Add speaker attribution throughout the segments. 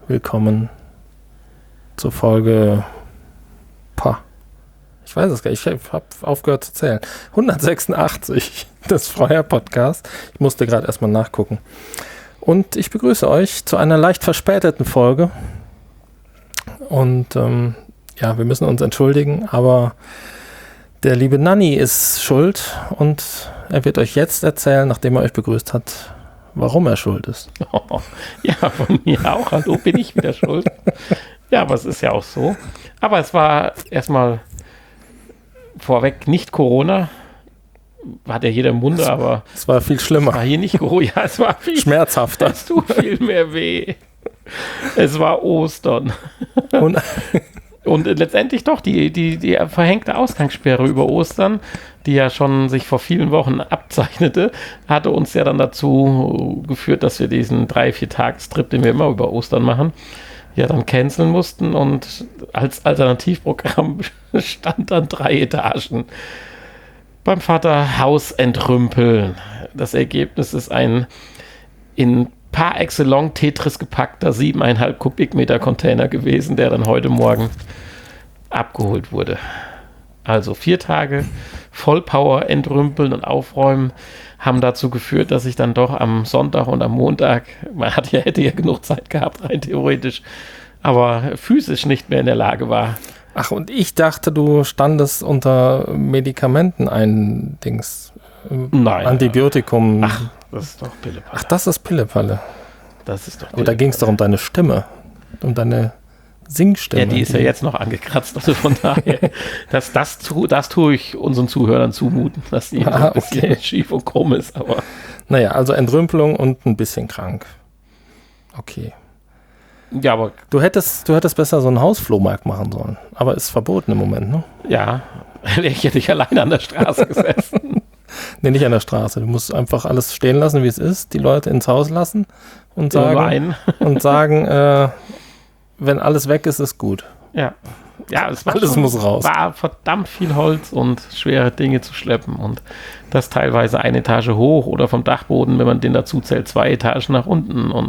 Speaker 1: willkommen zur Folge, ich weiß es gar nicht, ich habe aufgehört zu zählen, 186 des Feuer-Podcasts. Ich musste gerade erstmal nachgucken. Und ich begrüße euch zu einer leicht verspäteten Folge. Und wir müssen uns entschuldigen, aber der liebe Nanni ist schuld und er wird euch jetzt erzählen, nachdem er euch begrüßt hat, warum er schuld ist.
Speaker 2: Oh, ja, von mir auch. Hallo, bin ich wieder schuld. Ja, aber es ist ja auch so. Aber es war erstmal vorweg nicht Corona. Hat ja jeder im Munde, aber
Speaker 1: es war viel schlimmer.
Speaker 2: Es war hier nicht Corona, ja, es war viel
Speaker 1: schmerzhafter.
Speaker 2: Es tut viel mehr weh. Es war Ostern. Und letztendlich doch die verhängte Ausgangssperre über Ostern, die ja schon sich vor vielen Wochen abzeichnete, hatte uns ja dann dazu geführt, dass wir diesen 3-4 Tagestrip, den wir immer über Ostern machen, ja dann canceln mussten. Und als Alternativprogramm stand dann 3 Etagen beim Vater Haus entrümpeln. Das Ergebnis ist ein in par excellence Tetris gepackter 7,5 Kubikmeter Container gewesen, der dann heute Morgen abgeholt wurde. Also 4 Tage Vollpower entrümpeln und aufräumen haben dazu geführt, dass ich dann doch am Sonntag und am Montag, hätte ja genug Zeit gehabt, rein theoretisch, aber physisch nicht mehr in der Lage war.
Speaker 1: Ach, und ich dachte, du standest unter Medikamenten
Speaker 2: Nein.
Speaker 1: Antibiotikum.
Speaker 2: Ach, das ist doch Pillepalle.
Speaker 1: Ach, das ist Pillepalle.
Speaker 2: Das ist doch
Speaker 1: Aber da ging es doch um deine Stimme, um deine Singstimme.
Speaker 2: Ja, die ist ja jetzt noch angekratzt, also von daher, das tue ich unseren Zuhörern zumuten, dass die ein bisschen schief und krumm ist, aber...
Speaker 1: Naja, also Entrümpelung und ein bisschen krank. Okay.
Speaker 2: Ja, aber...
Speaker 1: Du hättest besser so einen Hausflohmarkt machen sollen, aber ist verboten im Moment, ne?
Speaker 2: Ja, ich hätte nicht alleine an der Straße gesessen.
Speaker 1: Nee, nicht an der Straße. Du musst einfach alles stehen lassen, wie es ist, die Leute ins Haus lassen und sagen, wenn alles weg ist, ist gut.
Speaker 2: Ja, es war
Speaker 1: alles muss raus.
Speaker 2: War verdammt viel Holz und schwere Dinge zu schleppen und das teilweise 1 Etage hoch oder vom Dachboden, wenn man den dazu zählt, 2 Etagen nach unten und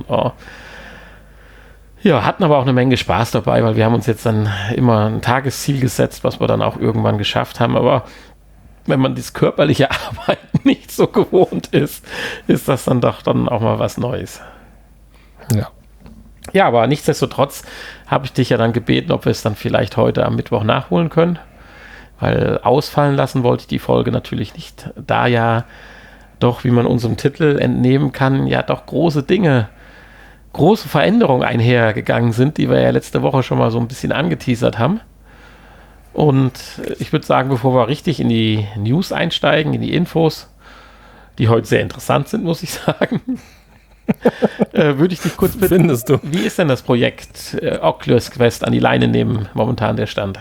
Speaker 2: ja, hatten aber auch eine Menge Spaß dabei, weil wir haben uns jetzt dann immer ein Tagesziel gesetzt, was wir dann auch irgendwann geschafft haben, aber wenn man das körperliche Arbeiten nicht so gewohnt ist das dann doch dann auch mal was Neues.
Speaker 1: Ja.
Speaker 2: Ja, aber nichtsdestotrotz habe ich dich ja dann gebeten, ob wir es dann vielleicht heute am Mittwoch nachholen können, weil ausfallen lassen wollte ich die Folge natürlich nicht, da ja doch, wie man unserem Titel entnehmen kann, ja doch große Veränderungen einhergegangen sind, die wir ja letzte Woche schon mal so ein bisschen angeteasert haben. Und ich würde sagen, bevor wir richtig in die News einsteigen, in die Infos, die heute sehr interessant sind, muss ich sagen, würde ich dich kurz bitten,
Speaker 1: findest du?
Speaker 2: Wie ist denn das Projekt Oculus Quest an die Leine nehmen, momentan der Stand?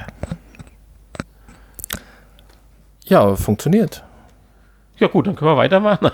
Speaker 1: Ja, funktioniert.
Speaker 2: Ja gut, dann können wir weitermachen.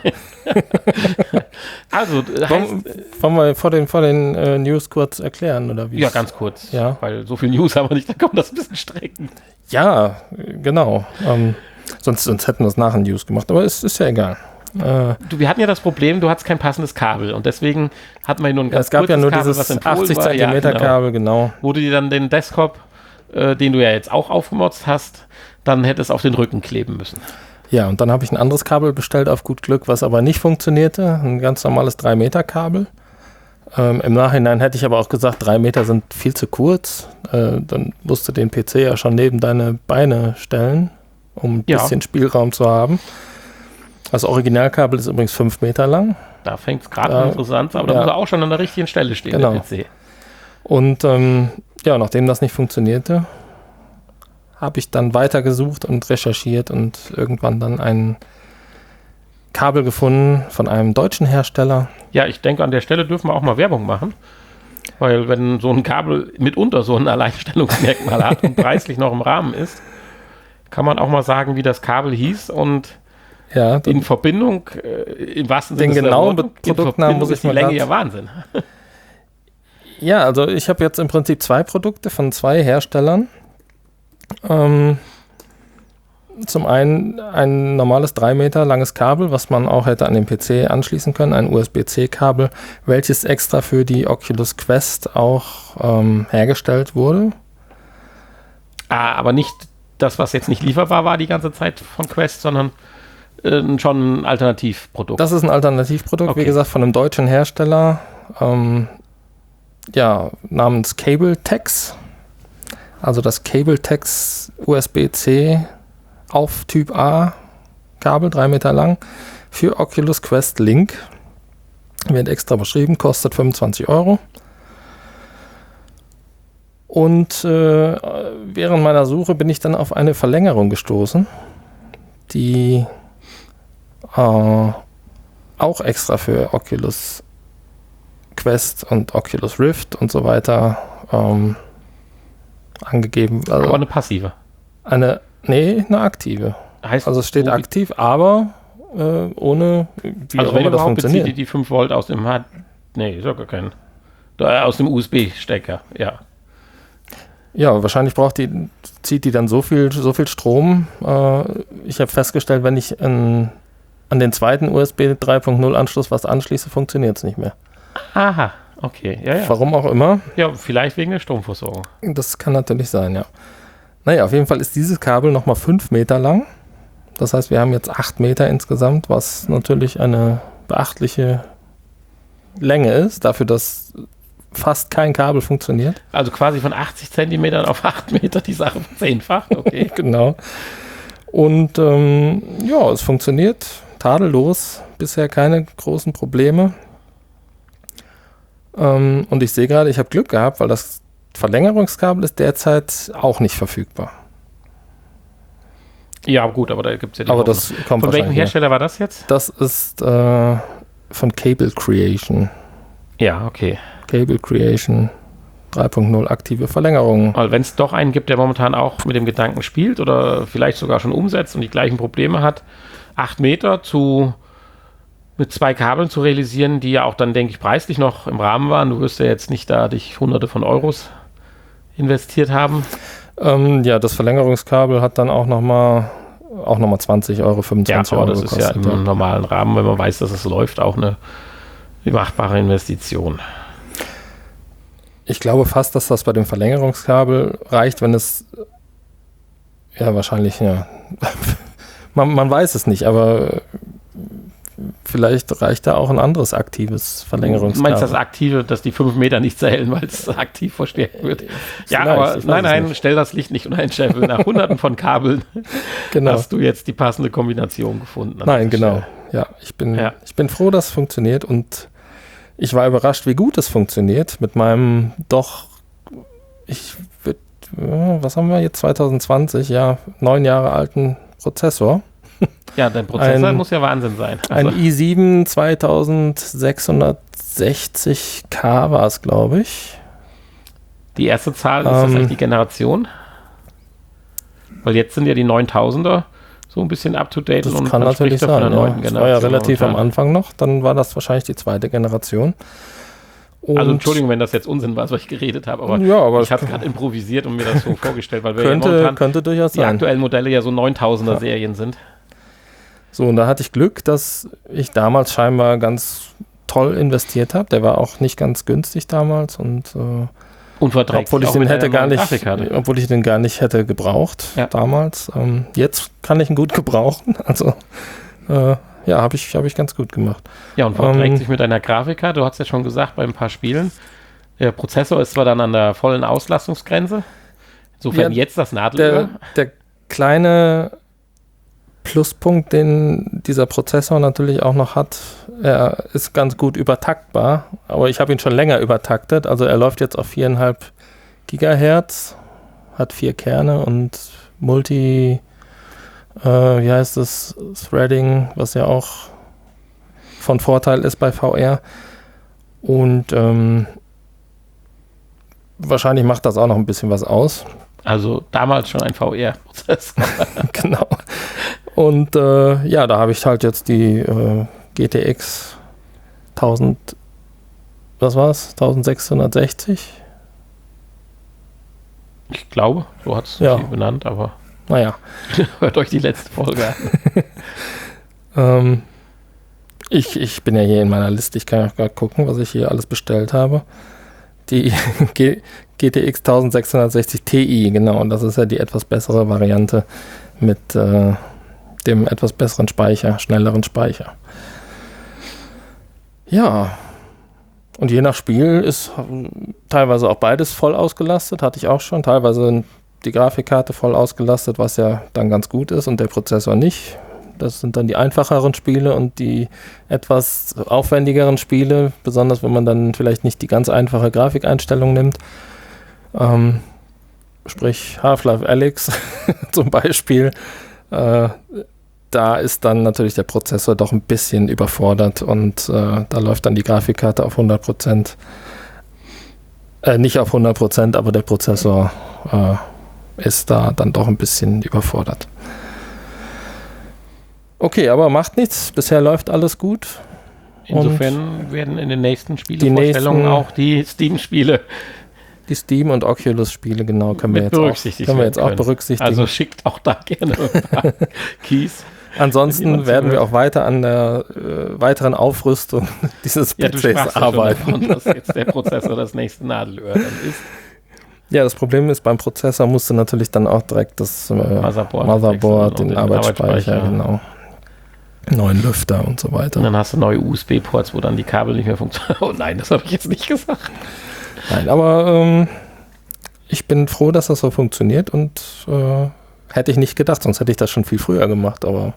Speaker 2: Also,
Speaker 1: wollen wir vor den News kurz erklären, oder wie?
Speaker 2: Ja, ganz kurz,
Speaker 1: ja.
Speaker 2: Weil so viel News haben wir nicht, da kommt das ein bisschen strecken.
Speaker 1: Ja, genau. Sonst hätten wir es nach den News gemacht, aber es ist ja egal.
Speaker 2: Wir hatten ja das Problem, du hattest kein passendes Kabel und deswegen hatten wir nur ein
Speaker 1: ganz kurzes Kabel. Es gab ja nur
Speaker 2: Kabel,
Speaker 1: dieses 80 cm Kabel, genau.
Speaker 2: Wo du dir dann den Desktop, den du ja jetzt auch aufgemotzt hast, dann hättest auf den Rücken kleben müssen.
Speaker 1: Ja, und dann habe ich ein anderes Kabel bestellt auf gut Glück, was aber nicht funktionierte. Ein ganz normales 3 Meter Kabel. Im Nachhinein hätte ich aber auch gesagt, 3 Meter sind viel zu kurz. Dann musst du den PC ja schon neben deine Beine stellen, um ein bisschen Spielraum zu haben. Das Originalkabel ist übrigens 5 Meter lang.
Speaker 2: Da fängt es gerade interessant an, aber da muss er auch schon an der richtigen Stelle stehen,
Speaker 1: genau.
Speaker 2: Der PC.
Speaker 1: Und nachdem das nicht funktionierte, habe ich dann weitergesucht und recherchiert und irgendwann dann ein Kabel gefunden von einem deutschen Hersteller.
Speaker 2: Ja, ich denke, an der Stelle dürfen wir auch mal Werbung machen, weil wenn so ein Kabel mitunter so ein Alleinstellungsmerkmal hat und preislich noch im Rahmen ist, kann man auch mal sagen, wie das Kabel hieß und in Verbindung, im wahrsten Sinne
Speaker 1: den genauen Produktnamen muss ich mal
Speaker 2: die Länge ja Wahnsinn.
Speaker 1: Ja, also ich habe jetzt im Prinzip 2 Produkte von 2 Herstellern. zum einen ein normales 3 Meter langes Kabel, was man auch hätte an den PC anschließen können, ein USB-C-Kabel, welches extra für die Oculus Quest auch hergestellt wurde.
Speaker 2: Aber nicht das, was jetzt nicht lieferbar war die ganze Zeit von Quest, sondern schon ein Alternativprodukt.
Speaker 1: Das ist ein Alternativprodukt, wie gesagt, von einem deutschen Hersteller, namens Cabletex. Also das Cabletex USB-C auf Typ A Kabel, 3 Meter lang, für Oculus Quest Link. Wird extra beschrieben, kostet 25 €. Und während meiner Suche bin ich dann auf eine Verlängerung gestoßen, die auch extra für Oculus Quest und Oculus Rift und so weiter angegeben.
Speaker 2: Also aber eine passive.
Speaker 1: Eine aktive.
Speaker 2: Heißt
Speaker 1: also es steht so aktiv, aber ohne,
Speaker 2: wie also wenn überhaupt bezieht die 5 Volt aus dem ist ja gar kein. Aus dem USB-Stecker, ja.
Speaker 1: Ja, wahrscheinlich zieht die dann so viel Strom. Ich habe festgestellt, wenn ich an den zweiten USB 3.0 Anschluss was anschließe, funktioniert es nicht mehr.
Speaker 2: Aha, okay. Ja.
Speaker 1: Warum auch immer.
Speaker 2: Ja, vielleicht wegen der Stromversorgung.
Speaker 1: Das kann natürlich sein, ja. Naja, auf jeden Fall ist dieses Kabel nochmal 5 Meter lang. Das heißt, wir haben jetzt 8 Meter insgesamt, was natürlich eine beachtliche Länge ist, dafür, dass fast kein Kabel funktioniert.
Speaker 2: Also quasi von 80 Zentimetern auf 8 Meter die Sache verzehnfacht, okay.
Speaker 1: Genau. Und es funktioniert tadellos, bisher keine großen Probleme. Und ich sehe gerade, ich habe Glück gehabt, weil das Verlängerungskabel ist derzeit auch nicht verfügbar.
Speaker 2: Ja, gut, aber da gibt es ja die
Speaker 1: Aber das kommt
Speaker 2: von welchem Hersteller war das jetzt?
Speaker 1: Das ist von Cable Creation.
Speaker 2: Ja, okay.
Speaker 1: Cable Creation 3.0 aktive Verlängerung.
Speaker 2: Also wenn es doch einen gibt, der momentan auch mit dem Gedanken spielt oder vielleicht sogar schon umsetzt und die gleichen Probleme hat, 8 Meter mit 2 Kabeln zu realisieren, die ja auch dann, denke ich, preislich noch im Rahmen waren. Du wirst ja jetzt nicht da dich Hunderte von Euros investiert haben.
Speaker 1: Das Verlängerungskabel hat dann auch nochmal 20 €, 25
Speaker 2: €.
Speaker 1: Das
Speaker 2: ist ja im normalen Rahmen, wenn man weiß, dass es läuft, auch eine machbare Investition.
Speaker 1: Ich glaube fast, dass das bei dem Verlängerungskabel reicht, wenn es wahrscheinlich, man weiß es nicht, aber vielleicht reicht da auch ein anderes aktives Verlängerungskabel.
Speaker 2: Du meinst das Aktive, dass die 5 Meter nicht zählen, weil es aktiv verstärkt wird? Ja, aber nein, stell das Licht nicht unter den Scheffel. Nach Hunderten von Kabeln hast du jetzt die passende Kombination gefunden.
Speaker 1: Nein, genau. Ja, ich bin froh, dass es funktioniert und ich war überrascht, wie gut es funktioniert mit meinem was haben wir jetzt, 2020, 9 Jahre alten Prozessor.
Speaker 2: Ja, dein Prozessor muss ja Wahnsinn sein.
Speaker 1: Also ein i7 2660K war es, glaube ich.
Speaker 2: Die erste Zahl, ist das eigentlich die Generation? Weil jetzt sind ja die 9000er so ein bisschen up-to-date.
Speaker 1: Das kann natürlich sein, Das war ja relativ am Anfang noch, dann war das wahrscheinlich die zweite Generation.
Speaker 2: Und also Entschuldigung, wenn das jetzt Unsinn war, was ich geredet habe, aber ich habe gerade improvisiert und mir das so vorgestellt, weil wir
Speaker 1: könnte durchaus sein.
Speaker 2: Die aktuellen Modelle ja so 9000er Serien sind.
Speaker 1: So, und da hatte ich Glück, dass ich damals scheinbar ganz toll investiert habe. Der war auch nicht ganz günstig damals und obwohl ich den gar nicht hätte gebraucht damals. Jetzt kann ich ihn gut gebrauchen. Also habe ich ganz gut gemacht.
Speaker 2: Ja, und verträgt sich mit deiner Grafikkarte. Du hast ja schon gesagt, bei ein paar Spielen. Der Prozessor ist zwar dann an der vollen Auslastungsgrenze. Insofern jetzt das Nadelöhr.
Speaker 1: Der kleine Pluspunkt, den dieser Prozessor natürlich auch noch hat, er ist ganz gut übertaktbar, aber ich habe ihn schon länger übertaktet, also er läuft jetzt auf 4,5 Gigahertz, hat 4 Kerne und Threading, was ja auch von Vorteil ist bei VR und wahrscheinlich macht das auch noch ein bisschen was aus.
Speaker 2: Also damals schon ein VR-Prozessor.
Speaker 1: Genau. Und da habe ich halt jetzt die GTX 1660.
Speaker 2: Ich glaube, so hat es sie benannt, aber.
Speaker 1: naja.
Speaker 2: Hört euch die letzte Folge an.
Speaker 1: Ich bin ja hier in meiner Liste, ich kann ja gerade gucken, was ich hier alles bestellt habe. Die GTX 1660 Ti, genau, und das ist ja die etwas bessere Variante mit dem etwas besseren Speicher, schnelleren Speicher. Ja, und je nach Spiel ist teilweise auch beides voll ausgelastet, hatte ich auch schon, teilweise die Grafikkarte voll ausgelastet, was ja dann ganz gut ist und der Prozessor nicht. Das sind dann die einfacheren Spiele und die etwas aufwendigeren Spiele, besonders wenn man dann vielleicht nicht die ganz einfache Grafikeinstellung nimmt. Sprich Half-Life Alyx zum Beispiel. Da ist dann natürlich der Prozessor doch ein bisschen überfordert und da läuft dann die Grafikkarte auf 100%. Nicht auf 100%, aber der Prozessor ist da dann doch ein bisschen überfordert. Okay, aber macht nichts. Bisher läuft alles gut.
Speaker 2: Insofern werden in den nächsten Spielevorstellungen auch die Steam-Spiele.
Speaker 1: Die Steam- und Oculus-Spiele, genau, können wir jetzt auch berücksichtigen.
Speaker 2: Also schickt auch da gerne ein paar Keys.
Speaker 1: Ansonsten werden wir auch weiter an der weiteren Aufrüstung dieses PCs arbeiten.
Speaker 2: Davon, dass jetzt der Prozessor das nächste Nadelöhr dann ist.
Speaker 1: Ja, das Problem ist, beim Prozessor musst du natürlich dann auch direkt das Motherboard den Arbeitsspeicher, genau. Neuen Lüfter und so weiter.
Speaker 2: Und dann hast du neue USB-Ports, wo dann die Kabel nicht mehr funktionieren. Oh nein, das habe ich jetzt nicht gesagt.
Speaker 1: Nein, aber ich bin froh, dass das so funktioniert und hätte ich nicht gedacht, sonst hätte ich das schon viel früher gemacht, aber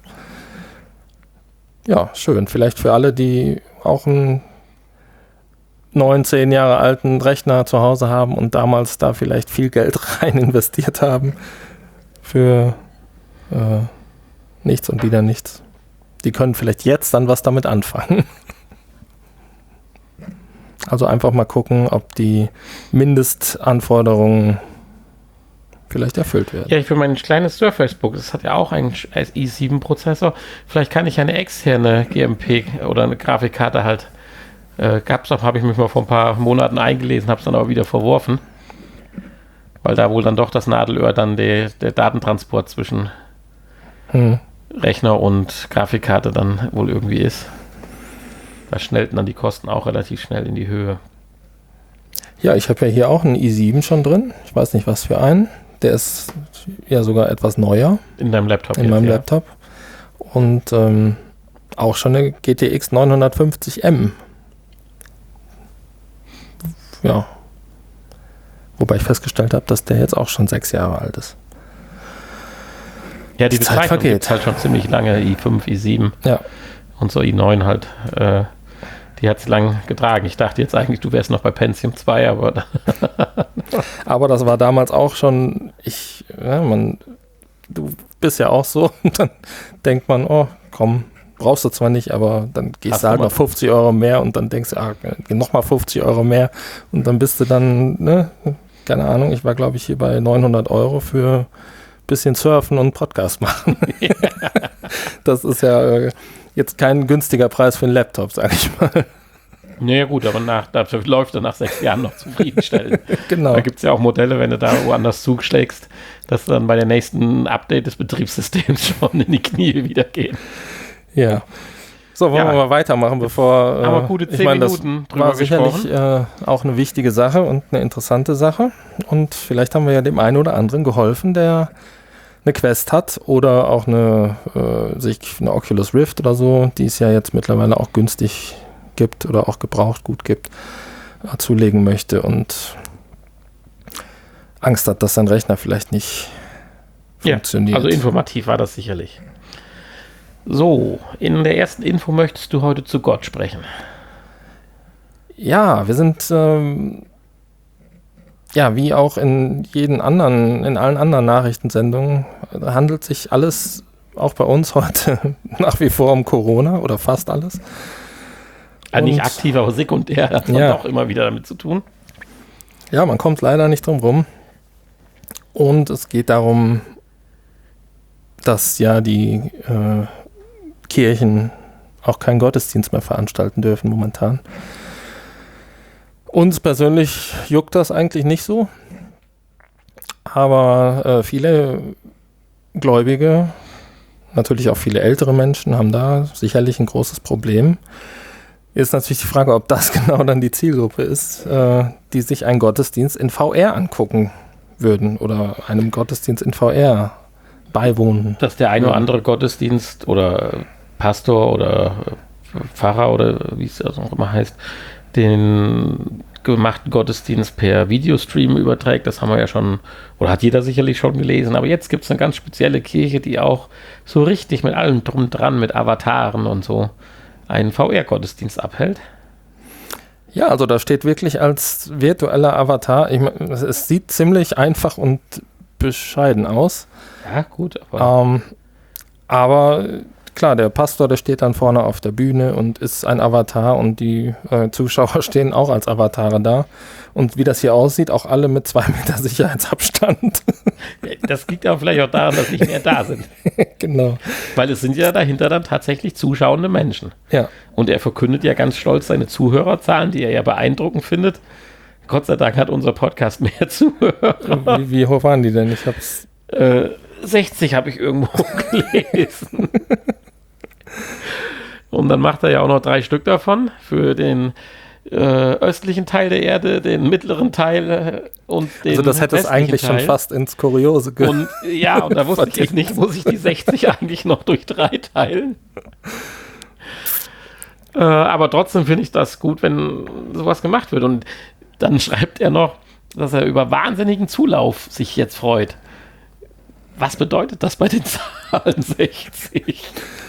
Speaker 1: ja, schön. Vielleicht für alle, die auch einen 9, 10 Jahre alten Rechner zu Hause haben und damals da vielleicht viel Geld rein investiert haben für nichts und wieder nichts. Die können vielleicht jetzt dann was damit anfangen. Also einfach mal gucken, ob die Mindestanforderungen vielleicht erfüllt werden.
Speaker 2: Ja, für mein kleines Surface-Book, das hat ja auch einen i7-Prozessor. Vielleicht kann ich eine externe GMP oder eine Grafikkarte halt, habe ich mich mal vor ein paar Monaten eingelesen, habe es dann aber wieder verworfen. Weil da wohl dann doch das Nadelöhr dann der Datentransport zwischen Rechner und Grafikkarte dann wohl irgendwie ist. Da schnellten dann die Kosten auch relativ schnell in die Höhe.
Speaker 1: Ja, ich habe ja hier auch einen i7 schon drin. Ich weiß nicht, was für einen. Der ist ja sogar etwas neuer.
Speaker 2: In deinem Laptop?
Speaker 1: In meinem Laptop. Und auch schon eine GTX 950M. Ja. Wobei ich festgestellt habe, dass der jetzt auch schon 6 Jahre alt ist.
Speaker 2: Ja, die Zeit vergeht halt schon ziemlich lange, i5, i7 und so i9 halt. Die hat es lang getragen. Ich dachte jetzt eigentlich, du wärst noch bei Pentium 2, aber...
Speaker 1: aber das war damals auch schon, du bist ja auch so, dann denkt man, oh komm, brauchst du zwar nicht, aber dann gehst du halt noch 50 Euro mehr und dann denkst du, nochmal 50 Euro mehr und dann bist du dann, keine Ahnung, ich war glaube ich hier bei 900 Euro für bisschen surfen und Podcast machen. Das ist ja jetzt kein günstiger Preis für einen Laptop, sag ich mal.
Speaker 2: Naja gut, aber dafür läuft er nach 6 Jahren noch zufriedenstellend.
Speaker 1: Genau.
Speaker 2: Da gibt es ja auch Modelle, wenn du da woanders zuschlägst, dass dann bei der nächsten Update des Betriebssystems schon in die Knie wieder gehen.
Speaker 1: Ja. So, wollen wir mal weitermachen, bevor...
Speaker 2: aber gute 10 Minuten drüber
Speaker 1: war sicherlich auch eine wichtige Sache und eine interessante Sache. Und vielleicht haben wir ja dem einen oder anderen geholfen, der eine Quest hat oder auch eine Oculus Rift oder so, die es ja jetzt mittlerweile auch günstig gibt oder auch gebraucht gut gibt, zulegen möchte und Angst hat, dass sein Rechner vielleicht nicht funktioniert.
Speaker 2: Also informativ war das sicherlich. So, in der ersten Info möchtest du heute zu Gott sprechen.
Speaker 1: Ja, wir sind wie auch in allen anderen Nachrichtensendungen handelt sich alles auch bei uns heute nach wie vor um Corona oder fast alles.
Speaker 2: Nicht aktiv, aber sekundär hat man auch immer wieder damit zu tun.
Speaker 1: Ja, man kommt leider nicht drum rum. Und es geht darum, dass ja die Kirchen auch keinen Gottesdienst mehr veranstalten dürfen momentan. Uns persönlich juckt das eigentlich nicht so, aber viele Gläubige, natürlich auch viele ältere Menschen, haben da sicherlich ein großes Problem. Jetzt natürlich die Frage, ob das genau dann die Zielgruppe ist, die sich einen Gottesdienst in VR angucken würden oder einem Gottesdienst in VR beiwohnen.
Speaker 2: Dass der ein oder andere Gottesdienst oder Pastor oder Pfarrer oder wie es auch immer heißt, den gemachten Gottesdienst per Videostream überträgt, das haben wir ja schon, oder hat jeder sicherlich schon gelesen, aber jetzt gibt es eine ganz spezielle Kirche, die auch so richtig mit allem drum dran, mit Avataren und so, einen VR-Gottesdienst abhält.
Speaker 1: Ja, also da steht wirklich als virtueller Avatar, es sieht ziemlich einfach und bescheiden aus.
Speaker 2: Ja, gut,
Speaker 1: aber klar, der Pastor, der steht dann vorne auf der Bühne und ist ein Avatar und die Zuschauer stehen auch als Avatare da. Und wie das hier aussieht, auch alle mit 2 Meter Sicherheitsabstand.
Speaker 2: Das liegt ja vielleicht auch daran, dass nicht mehr da sind.
Speaker 1: Genau.
Speaker 2: Weil es sind ja dahinter dann tatsächlich zuschauende Menschen.
Speaker 1: Ja.
Speaker 2: Und er verkündet ja ganz stolz seine Zuhörerzahlen, die er ja beeindruckend findet. Gott sei Dank hat unser Podcast mehr Zuhörer.
Speaker 1: Wie hoch waren die denn? Ich hab's
Speaker 2: 60 habe ich irgendwo gelesen. Und dann macht er ja auch noch 3 Stück davon für den östlichen Teil der Erde, den mittleren Teil und den
Speaker 1: Also das hätte es eigentlich
Speaker 2: Teil.
Speaker 1: Schon fast ins Kuriose
Speaker 2: und ja, und da wusste ich nicht, muss ich die 60 eigentlich noch durch 3 teilen? Aber trotzdem finde ich das gut, wenn sowas gemacht wird. Und dann schreibt er noch, dass er über wahnsinnigen Zulauf sich jetzt freut. Was bedeutet das bei den Zahlen 60?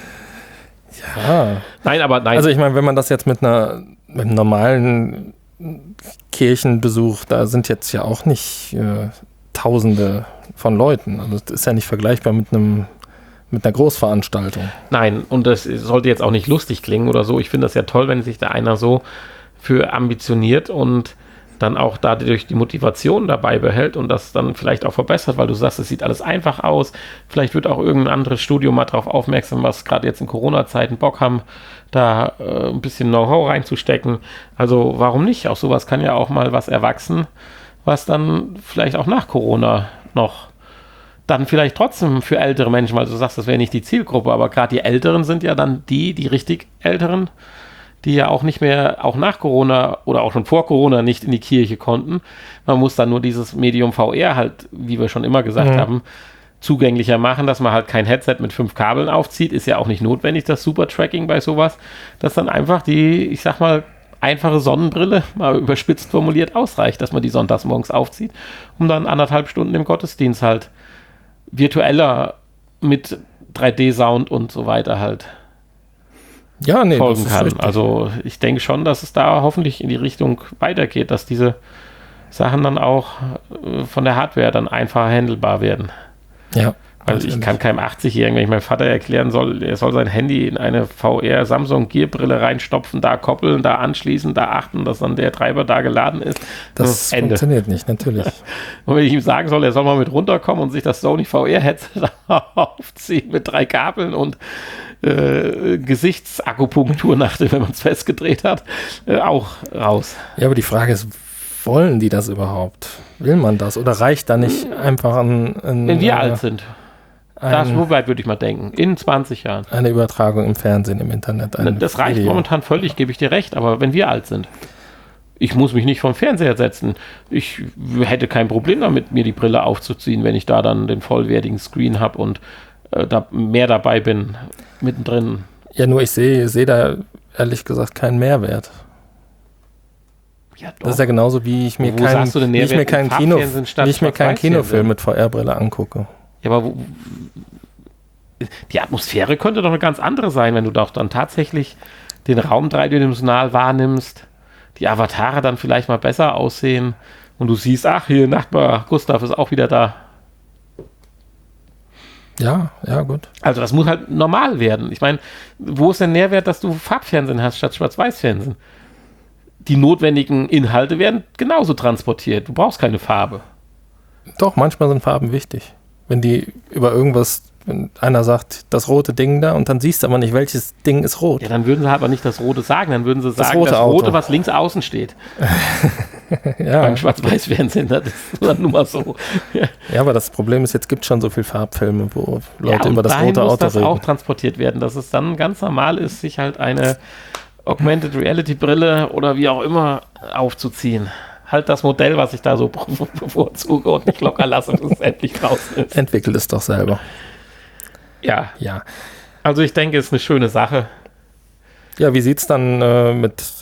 Speaker 1: Ja.
Speaker 2: Nein.
Speaker 1: Also ich meine, wenn man das jetzt mit einem normalen Kirchenbesuch, da sind jetzt ja auch nicht Tausende von Leuten. Also das ist ja nicht vergleichbar mit einer Großveranstaltung.
Speaker 2: Nein, und das sollte jetzt auch nicht lustig klingen oder so. Ich finde das ja toll, wenn sich da einer so für ambitioniert und dann auch dadurch die Motivation dabei behält und das dann vielleicht auch verbessert, weil du sagst, es sieht alles einfach aus. Vielleicht wird auch irgendein anderes Studio mal darauf aufmerksam, was gerade jetzt in Corona-Zeiten Bock haben, da ein bisschen Know-how reinzustecken. Also warum nicht? Auch sowas kann ja auch mal was erwachsen, was dann vielleicht auch nach Corona noch dann vielleicht trotzdem für ältere Menschen, weil du sagst, das wäre nicht die Zielgruppe, aber gerade die Älteren sind ja dann die richtig Älteren, die ja auch nicht mehr, auch nach Corona oder auch schon vor Corona nicht in die Kirche konnten. Man muss dann nur dieses Medium VR halt, wie wir schon immer gesagt haben, zugänglicher machen, dass man halt kein Headset mit 5 Kabeln aufzieht. Ist ja auch nicht notwendig, das Super-Tracking bei sowas. Dass dann einfach die, ich sag mal, einfache Sonnenbrille, mal überspitzt formuliert, ausreicht, dass man die sonntags morgens aufzieht, um dann 1,5 Stunden im Gottesdienst halt virtueller mit 3D-Sound und so weiter halt folgen kann. Richtig. Also ich denke schon, dass es da hoffentlich in die Richtung weitergeht, dass diese Sachen dann auch von der Hardware dann einfacher handelbar werden.
Speaker 1: Ja.
Speaker 2: Also ich kann keinem 80-Jährigen, wenn ich meinem Vater erklären soll, er soll sein Handy in eine VR Samsung Gear-Brille reinstopfen, da koppeln, da anschließen, da achten, dass dann der Treiber da geladen ist.
Speaker 1: Das funktioniert nicht, natürlich.
Speaker 2: Und wenn ich ihm sagen soll, er soll mal mit runterkommen und sich das Sony VR-Headset aufziehen mit 3 Kabeln und Gesichtsakupunktur, nachdem man es festgedreht hat, auch raus.
Speaker 1: Ja, aber die Frage ist, wollen die das überhaupt? Will man das? Oder reicht da nicht einfach
Speaker 2: wenn wir alt sind. So weit würde ich mal denken. In 20 Jahren.
Speaker 1: Eine Übertragung im Fernsehen, im Internet.
Speaker 2: Das reicht momentan völlig, gebe ich dir recht. Aber wenn wir alt sind, ich muss mich nicht vom Fernseher setzen. Ich hätte kein Problem damit, mir die Brille aufzuziehen, wenn ich da dann den vollwertigen Screen habe und da mehr dabei bin, mittendrin.
Speaker 1: Ja, nur ich sehe da ehrlich gesagt keinen Mehrwert. Ja, das ist ja genauso, wie ich mir keinen Kinofilm mit VR-Brille angucke.
Speaker 2: Ja, aber die Atmosphäre könnte doch eine ganz andere sein, wenn du doch dann tatsächlich den Raum dreidimensional wahrnimmst, die Avatare dann vielleicht mal besser aussehen und du siehst, ach, hier Nachbar Gustav ist auch wieder da.
Speaker 1: Ja, gut.
Speaker 2: Also das muss halt normal werden. Ich meine, wo ist der Nährwert, dass du Farbfernsehen hast statt Schwarz-Weiß-Fernsehen? Die notwendigen Inhalte werden genauso transportiert. Du brauchst keine Farbe.
Speaker 1: Doch, manchmal sind Farben wichtig. Wenn die über irgendwas, wenn einer sagt, das rote Ding da und dann siehst du aber nicht, welches Ding ist rot.
Speaker 2: Ja, dann würden sie aber nicht das Rote sagen, dann würden sie sagen, das Rote, was links außen steht.
Speaker 1: Ja.
Speaker 2: Beim Schwarz-Weiß-Fernsehen, das ist dann nur mal so.
Speaker 1: Ja, aber das Problem ist, jetzt gibt es schon so viele Farbfilme, wo Leute über das
Speaker 2: dahin
Speaker 1: rote
Speaker 2: muss
Speaker 1: Auto
Speaker 2: das
Speaker 1: reden.
Speaker 2: auch transportiert werden, dass es dann ganz normal ist, sich halt eine Augmented Reality Brille oder wie auch immer aufzuziehen. Halt das Modell, was ich da so bevorzuge und nicht locker lasse, bis es endlich draußen ist.
Speaker 1: Entwickelt es doch selber.
Speaker 2: Ja,
Speaker 1: Ja.
Speaker 2: also ich denke, es ist eine schöne Sache.
Speaker 1: Ja, wie sieht es dann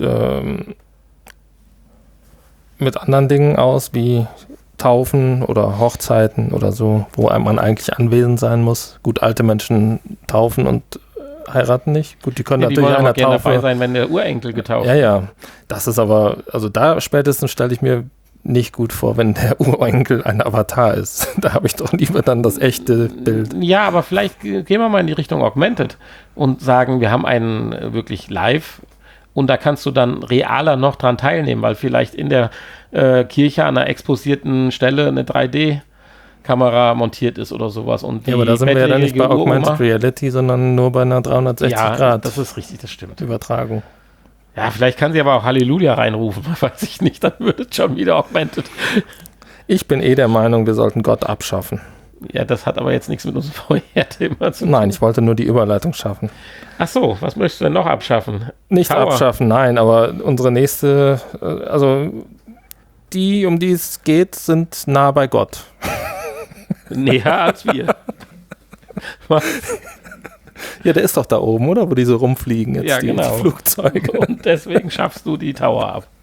Speaker 1: mit anderen Dingen aus, wie Taufen oder Hochzeiten oder so, wo man eigentlich anwesend sein muss? Gut, alte Menschen taufen und heiraten nicht. Gut, die können
Speaker 2: Die
Speaker 1: natürlich
Speaker 2: wollen aber
Speaker 1: einer
Speaker 2: gerne
Speaker 1: Taufe.
Speaker 2: dabei sein, wenn der Urenkel getauft
Speaker 1: Ja, ja. Das ist aber, also da spätestens stelle ich mir nicht gut vor, wenn der Urenkel ein Avatar ist. Da habe ich doch lieber dann das echte Bild.
Speaker 2: Ja, aber vielleicht gehen wir mal in die Richtung Augmented und sagen, wir haben einen wirklich live und da kannst du dann realer noch dran teilnehmen, weil vielleicht in der Kirche an einer exposierten Stelle eine 3D-Kamera montiert ist oder sowas. Und
Speaker 1: Ja, aber da sind wir ja dann nicht bei
Speaker 2: bettlägerige
Speaker 1: Augmented
Speaker 2: Uroma-
Speaker 1: Reality, sondern nur bei einer 360
Speaker 2: Ja,
Speaker 1: Grad
Speaker 2: das ist richtig, das stimmt.
Speaker 1: Übertragung.
Speaker 2: Ja, vielleicht kann sie aber auch Halleluja reinrufen, weiß ich nicht, dann wird es schon wieder Augmented.
Speaker 1: Ich bin der Meinung, wir sollten Gott abschaffen.
Speaker 2: Ja, das hat aber jetzt nichts mit unserem Vorher-Thema zu tun.
Speaker 1: Nein, ich wollte nur die Überleitung schaffen.
Speaker 2: Ach so, was möchtest du denn noch abschaffen?
Speaker 1: Nicht
Speaker 2: Tower.
Speaker 1: abschaffen, nein, aber unsere nächste, also die, um die es geht, sind nah bei Gott.
Speaker 2: Näher als wir. Was?
Speaker 1: Ja, der ist doch da oben, oder? Wo die so rumfliegen jetzt,
Speaker 2: Ja,
Speaker 1: die
Speaker 2: genau.
Speaker 1: Flugzeuge.
Speaker 2: Und deswegen schaffst du die Tower ab.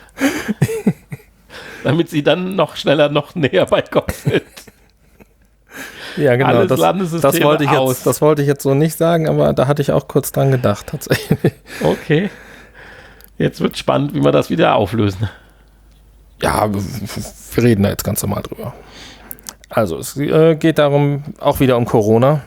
Speaker 2: Damit sie dann noch schneller, noch näher bei Gott sind.
Speaker 1: Ja, genau.
Speaker 2: Alles
Speaker 1: Das
Speaker 2: Landessysteme
Speaker 1: wollte ich
Speaker 2: aus.
Speaker 1: jetzt, das wollte ich jetzt so nicht sagen, aber da hatte ich auch kurz dran gedacht, tatsächlich.
Speaker 2: Okay. Jetzt wird spannend, wie wir das wieder auflösen.
Speaker 1: Ja, wir reden da jetzt ganz normal drüber. Also, es geht darum, auch wieder um Corona.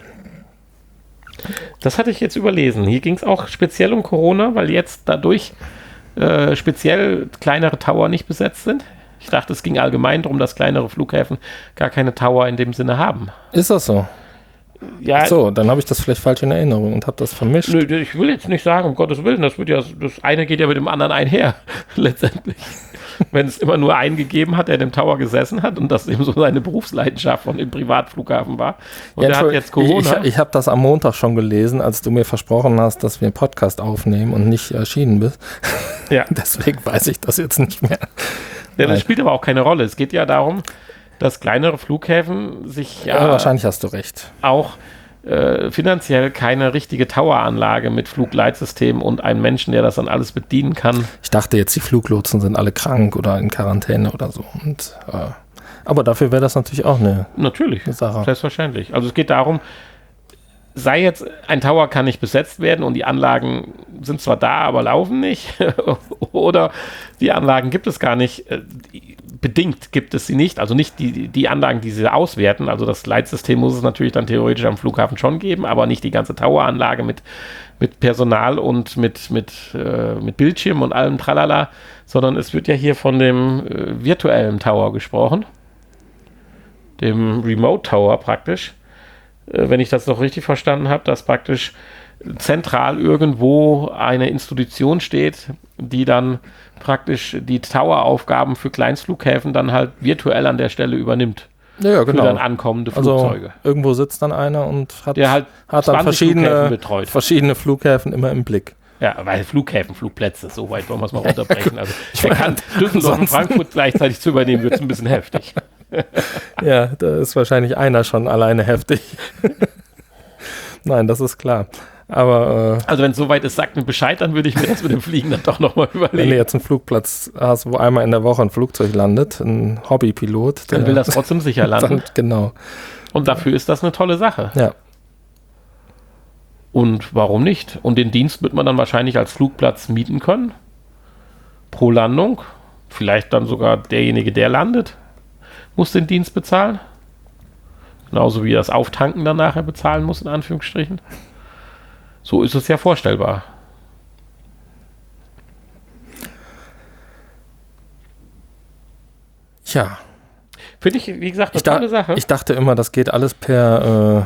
Speaker 2: Das hatte ich jetzt überlesen. Hier ging es auch speziell um Corona, weil jetzt dadurch speziell kleinere Tower nicht besetzt sind. Ich dachte, es ging allgemein darum, dass kleinere Flughäfen gar keine Tower in dem Sinne haben.
Speaker 1: Ist das so?
Speaker 2: Ja,
Speaker 1: Ach so, dann habe ich das vielleicht falsch in Erinnerung und habe das vermischt.
Speaker 2: nö, ich will jetzt nicht sagen, um Gottes Willen, das eine geht ja mit dem anderen einher, letztendlich. Wenn es immer nur einen gegeben hat, der in dem Tower gesessen hat und das eben so seine Berufsleidenschaft von dem Privatflughafen war. Und der hat jetzt Corona.
Speaker 1: Ich habe das am Montag schon gelesen, als du mir versprochen hast, dass wir einen Podcast aufnehmen und nicht erschienen bist.
Speaker 2: Ja.
Speaker 1: Deswegen weiß ich das jetzt nicht mehr.
Speaker 2: Ja, das spielt aber auch keine Rolle. Es geht ja darum, dass kleinere Flughäfen sich
Speaker 1: Ja, wahrscheinlich hast du recht.
Speaker 2: auch finanziell keine richtige Toweranlage mit Flugleitsystem und einem Menschen, der das dann alles bedienen kann.
Speaker 1: Ich dachte jetzt, die Fluglotsen sind alle krank oder in Quarantäne oder so. Und, aber dafür wäre das natürlich auch eine
Speaker 2: Natürlich,
Speaker 1: Sache.
Speaker 2: selbstverständlich. Also es geht darum, sei jetzt, ein Tower kann nicht besetzt werden und die Anlagen sind zwar da, aber laufen nicht. Oder die Anlagen gibt es gar nicht. Bedingt gibt es sie nicht. Also nicht die Anlagen, die sie auswerten. Also das Leitsystem muss es natürlich dann theoretisch am Flughafen schon geben, aber nicht die ganze Toweranlage mit Personal und mit Bildschirm und allem Tralala, sondern es wird ja hier von dem virtuellen Tower gesprochen. Dem Remote Tower praktisch. Wenn ich das noch richtig verstanden habe, dass praktisch zentral irgendwo eine Institution steht, die dann praktisch die Tower-Aufgaben für Kleinstflughäfen dann halt virtuell an der Stelle übernimmt.
Speaker 1: Ja, genau.
Speaker 2: Für dann ankommende Flugzeuge.
Speaker 1: Also irgendwo sitzt dann einer und hat
Speaker 2: Der halt
Speaker 1: dann
Speaker 2: 20 Flughäfen betreut.
Speaker 1: verschiedene Flughäfen immer im Blick.
Speaker 2: Ja, weil Flughäfen, Flugplätze, so weit wollen wir es mal runterbrechen. Also der kann Düsseldorf und Frankfurt gleichzeitig zu übernehmen, wird es ein bisschen heftig.
Speaker 1: Ja, da ist wahrscheinlich einer schon alleine heftig. Nein, das ist klar. Aber
Speaker 2: Also wenn es soweit ist, sagt mir Bescheid, dann würde ich mir das mit dem Fliegen dann doch nochmal
Speaker 1: wenn du
Speaker 2: überlegen.
Speaker 1: jetzt einen Flugplatz hast, wo einmal in der Woche ein Flugzeug landet, ein Hobbypilot,
Speaker 2: Dann will das trotzdem sicher landen.
Speaker 1: dann, genau.
Speaker 2: Und dafür ist das eine tolle Sache.
Speaker 1: Ja.
Speaker 2: Und warum nicht? Und den Dienst wird man dann wahrscheinlich als Flugplatz mieten können. Pro Landung. Vielleicht dann sogar derjenige, der landet, muss den Dienst bezahlen. Genauso wie das Auftanken dann nachher bezahlen muss, in Anführungsstrichen. So ist es ja vorstellbar.
Speaker 1: Ja.
Speaker 2: Finde ich, wie gesagt, eine tolle Sache.
Speaker 1: Ich dachte immer, das geht alles per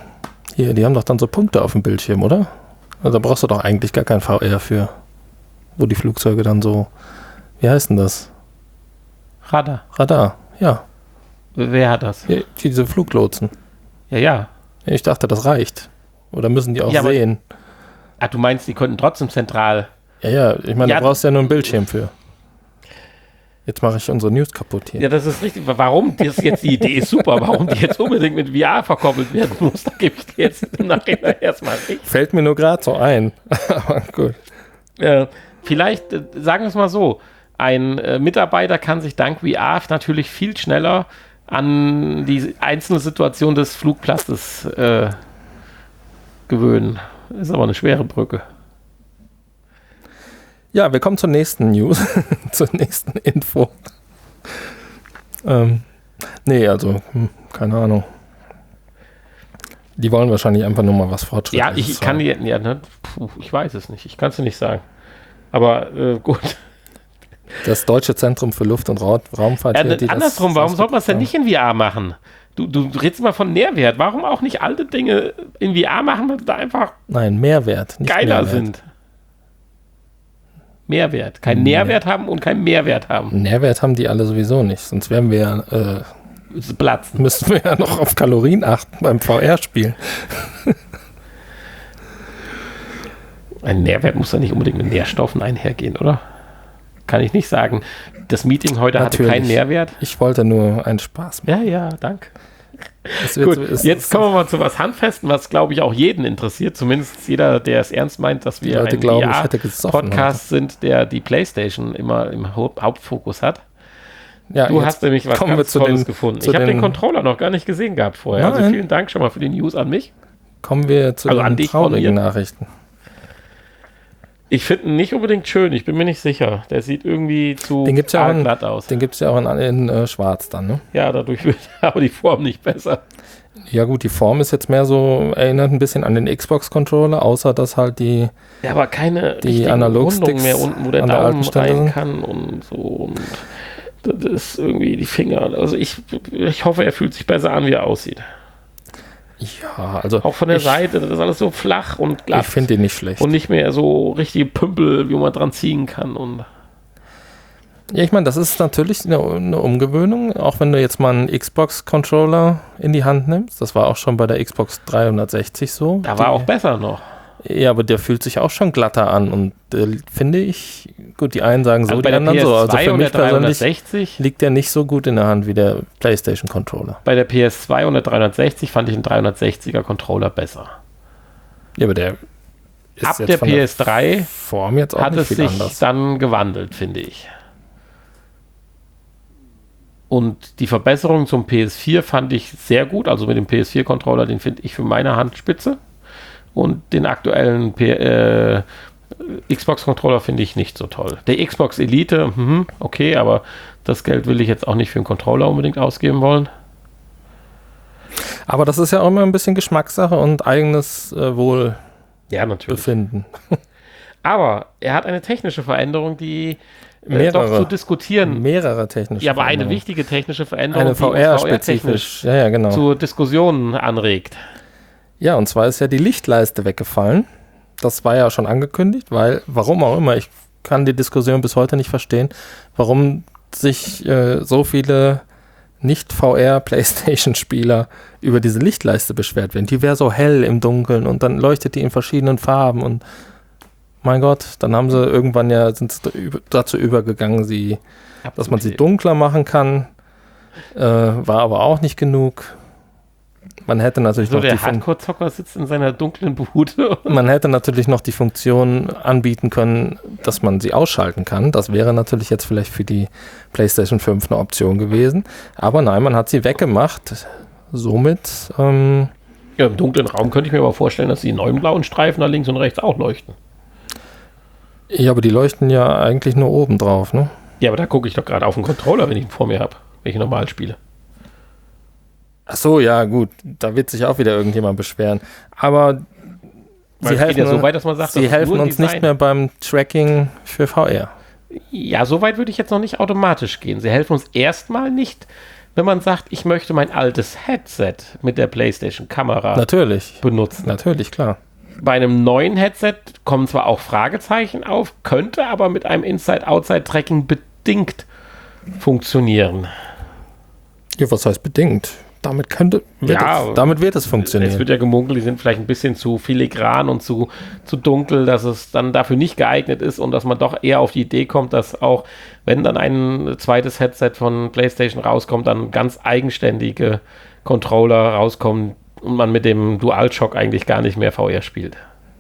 Speaker 1: hier, die haben doch dann so Punkte auf dem Bildschirm, oder? Also da brauchst du doch eigentlich gar kein VR für. wo die Flugzeuge dann so, wie heißt denn das? Radar, ja.
Speaker 2: Wer hat das?
Speaker 1: Ja, diese Fluglotsen.
Speaker 2: Ja.
Speaker 1: Ich dachte, das reicht. Oder müssen die auch sehen?
Speaker 2: Du meinst, die könnten trotzdem zentral...
Speaker 1: Ja, ich meine, du brauchst ja nur einen Bildschirm für. Jetzt mache ich unsere News kaputt hier.
Speaker 2: Ja, das ist richtig. Warum? Das ist jetzt die Idee ist super. Warum die jetzt unbedingt mit VR verkoppelt werden muss, da gebe ich dir jetzt im Nachhinein erstmal recht.
Speaker 1: Fällt mir nur gerade so ein. Aber gut.
Speaker 2: Vielleicht, sagen wir es mal so, ein Mitarbeiter kann sich dank VR natürlich viel schneller an die einzelne Situation des Flugplatzes gewöhnen. Ist aber eine schwere Brücke.
Speaker 1: Ja, wir kommen zur nächsten News, zur nächsten Info. Keine Ahnung. Die wollen wahrscheinlich einfach nur mal was Fortschrittliches.
Speaker 2: Ich weiß es nicht. Ich kann es dir nicht sagen. Aber gut.
Speaker 1: Das Deutsche Zentrum für Luft- und Raumfahrt.
Speaker 2: Andersrum, warum soll man es denn nicht in VR machen? Du redest mal von Nährwert. Warum auch nicht alte Dinge in VR machen, weil da einfach
Speaker 1: Mehrwert. Nicht
Speaker 2: geiler
Speaker 1: Mehrwert.
Speaker 2: sind? Mehrwert. Kein Nährwert haben und keinen Mehrwert haben.
Speaker 1: Nährwert haben die alle sowieso nicht. Sonst wären wir
Speaker 2: platzen.
Speaker 1: Müssten wir ja noch auf Kalorien achten beim VR-Spielen.
Speaker 2: Ein Nährwert muss ja nicht unbedingt mit Nährstoffen einhergehen, oder? Kann ich nicht sagen. Das Meeting heute hatte keinen Nährwert.
Speaker 1: Ich wollte nur einen Spaß machen.
Speaker 2: Ja, danke. Gut, jetzt kommen wir mal zu was Handfesten, was, glaube ich, auch jeden interessiert. Zumindest jeder, der es ernst meint, dass wir ein VR-Podcast sind, der die PlayStation immer im Hauptfokus hat.
Speaker 1: Ja,
Speaker 2: du hast nämlich was ganz Tolles gefunden. Ich habe den Controller noch gar nicht gesehen gehabt vorher.
Speaker 1: Nein.
Speaker 2: Also vielen Dank schon mal für die News an mich.
Speaker 1: Kommen wir zu den traurigen Nachrichten.
Speaker 2: Ich finde ihn nicht unbedingt schön, ich bin mir nicht sicher. Der sieht irgendwie zu glatt aus.
Speaker 1: Den gibt es ja auch in schwarz dann, ne?
Speaker 2: Ja, dadurch wird aber die Form nicht besser.
Speaker 1: Ja gut, die Form ist jetzt mehr so, erinnert ein bisschen an den Xbox-Controller, außer dass halt die
Speaker 2: aber keine
Speaker 1: Analog-Sticks
Speaker 2: mehr unten, wo der Daumen rein kann und so. Und das ist irgendwie die Finger. Also ich hoffe, er fühlt sich besser an, wie er aussieht.
Speaker 1: Ja, also
Speaker 2: auch von der Seite, das ist alles so flach und glatt.
Speaker 1: Ich finde ihn nicht schlecht.
Speaker 2: Und nicht mehr so richtige Pümpel, wie man dran ziehen kann. Und
Speaker 1: ja, ich meine, das ist natürlich eine Umgewöhnung, auch wenn du jetzt mal einen Xbox-Controller in die Hand nimmst. Das war auch schon bei der Xbox 360 so.
Speaker 2: Da war auch besser noch.
Speaker 1: Ja, aber der fühlt sich auch schon glatter an und finde ich, gut, die einen sagen so,
Speaker 2: also
Speaker 1: die anderen
Speaker 2: PS2
Speaker 1: so. Also für mich persönlich
Speaker 2: 360
Speaker 1: liegt der nicht so gut in der Hand wie der PlayStation-Controller.
Speaker 2: Bei der PS2 und der 360 fand ich den 360er-Controller besser.
Speaker 1: Ja, aber der ist
Speaker 2: ab
Speaker 1: jetzt
Speaker 2: der PS3
Speaker 1: Form jetzt auch
Speaker 2: hat
Speaker 1: nicht
Speaker 2: es
Speaker 1: viel
Speaker 2: sich
Speaker 1: anders.
Speaker 2: Dann gewandelt, finde ich. Und die Verbesserung zum PS4 fand ich sehr gut. Also mit dem PS4-Controller, den finde ich für meine Hand spitze. Und den aktuellen Xbox-Controller finde ich nicht so toll. Der Xbox Elite, okay, aber das Geld will ich jetzt auch nicht für einen Controller unbedingt ausgeben wollen.
Speaker 1: Aber das ist ja auch immer ein bisschen Geschmackssache und eigenes
Speaker 2: Wohlbefinden.
Speaker 1: Ja,
Speaker 2: Aber er hat eine technische Veränderung, die doch zu diskutieren.
Speaker 1: Mehrere technische
Speaker 2: Ja, aber eine wichtige technische Veränderung,
Speaker 1: eine VR-spezifisch
Speaker 2: genau. Zu Diskussionen anregt.
Speaker 1: Ja, und zwar ist ja die Lichtleiste weggefallen. Das war ja schon angekündigt, weil, warum auch immer, ich kann die Diskussion bis heute nicht verstehen, warum sich so viele Nicht-VR-PlayStation-Spieler über diese Lichtleiste beschwert werden. Die wäre so hell im Dunkeln und dann leuchtet die in verschiedenen Farben und mein Gott, dann haben sie irgendwann dazu übergegangen, dass man sie dunkler machen kann. War aber auch nicht genug. Man hätte natürlich noch
Speaker 2: der Hardcore-Zocker sitzt in seiner dunklen Bude.
Speaker 1: Man hätte natürlich noch die Funktion anbieten können, dass man sie ausschalten kann. Das wäre natürlich jetzt vielleicht für die PlayStation 5 eine Option gewesen. Aber nein, man hat sie weggemacht. Somit
Speaker 2: im dunklen Raum könnte ich mir aber vorstellen, dass die neuen blauen Streifen da links und rechts auch leuchten.
Speaker 1: Ja, aber die leuchten ja eigentlich nur oben drauf, ne?
Speaker 2: Ja, aber da gucke ich doch gerade auf den Controller, wenn ich ihn vor mir habe, wenn ich normal spiele.
Speaker 1: Ach so, ja, gut. Da wird sich auch wieder irgendjemand beschweren. Aber sie helfen,
Speaker 2: so weit, dass man sagt,
Speaker 1: sie helfen uns nicht mehr beim Tracking für VR.
Speaker 2: Ja, so weit würde ich jetzt noch nicht automatisch gehen. Sie helfen uns erstmal nicht, wenn man sagt, ich möchte mein altes Headset mit der PlayStation-Kamera
Speaker 1: benutzen.
Speaker 2: Natürlich,
Speaker 1: klar.
Speaker 2: bei einem neuen Headset kommen zwar auch Fragezeichen auf, könnte aber mit einem Inside-Outside-Tracking bedingt funktionieren.
Speaker 1: Ja, was heißt bedingt? Damit wird es funktionieren.
Speaker 2: Es wird ja gemunkelt, die sind vielleicht ein bisschen zu filigran und zu dunkel, dass es dann dafür nicht geeignet ist und dass man doch eher auf die Idee kommt, dass auch, wenn dann ein zweites Headset von PlayStation rauskommt, dann ganz eigenständige Controller rauskommen und man mit dem DualShock eigentlich gar nicht mehr VR spielt.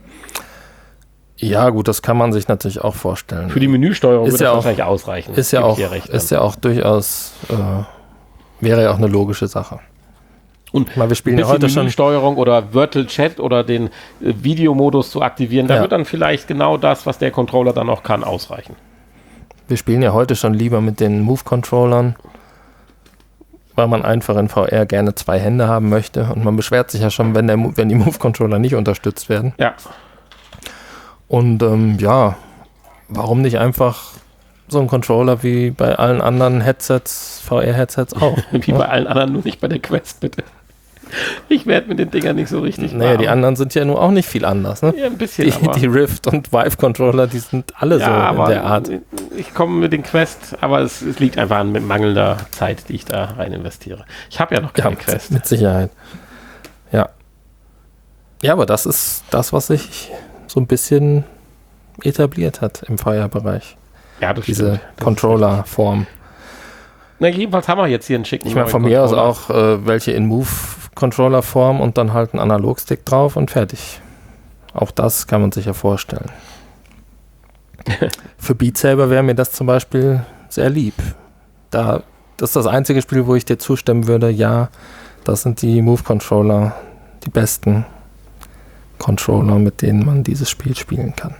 Speaker 1: Ja, gut, das kann man sich natürlich auch vorstellen.
Speaker 2: Für die Menüsteuerung wird das wahrscheinlich ausreichen.
Speaker 1: Ist ja auch durchaus, wäre ja auch eine logische Sache.
Speaker 2: Und
Speaker 1: wir spielen ja heute schon
Speaker 2: Menüsteuerung oder Virtual Chat oder den Videomodus zu aktivieren, da wird dann vielleicht genau das, was der Controller dann noch kann, ausreichen.
Speaker 1: Wir spielen ja heute schon lieber mit den Move-Controllern, weil man einfach in VR gerne 2 Hände haben möchte und man beschwert sich ja schon, wenn die Move-Controller nicht unterstützt werden.
Speaker 2: Ja.
Speaker 1: Und warum nicht einfach so ein Controller wie bei allen anderen Headsets, VR-Headsets auch?
Speaker 2: Wie bei allen anderen, nur nicht bei der Quest, bitte. Ich werde mit den Dingern nicht so richtig
Speaker 1: warm. Die anderen sind ja nur auch nicht viel anders, ne?
Speaker 2: Ja, ein bisschen,
Speaker 1: die Rift und Vive-Controller, die sind alle so in der Art.
Speaker 2: Ich komme mit den Quest, aber es liegt einfach an mangelnder Zeit, die ich da rein investiere. Ich habe ja noch keine Quest.
Speaker 1: Mit Sicherheit. Ja. Ja, aber das ist das, was sich so ein bisschen etabliert hat im VR-Bereich.
Speaker 2: Ja, das
Speaker 1: diese Controller-Form.
Speaker 2: Na, jedenfalls haben wir jetzt hier einen schicken.
Speaker 1: Ich meine, von mir aus auch welche in Move-Controller-Form und dann halt einen Analogstick drauf und fertig. Auch das kann man sich ja vorstellen. Für Beat Saber wäre mir das zum Beispiel sehr lieb. Das ist das einzige Spiel, wo ich dir zustimmen würde, ja, das sind die Move-Controller, die besten Controller, mit denen man dieses Spiel spielen kann.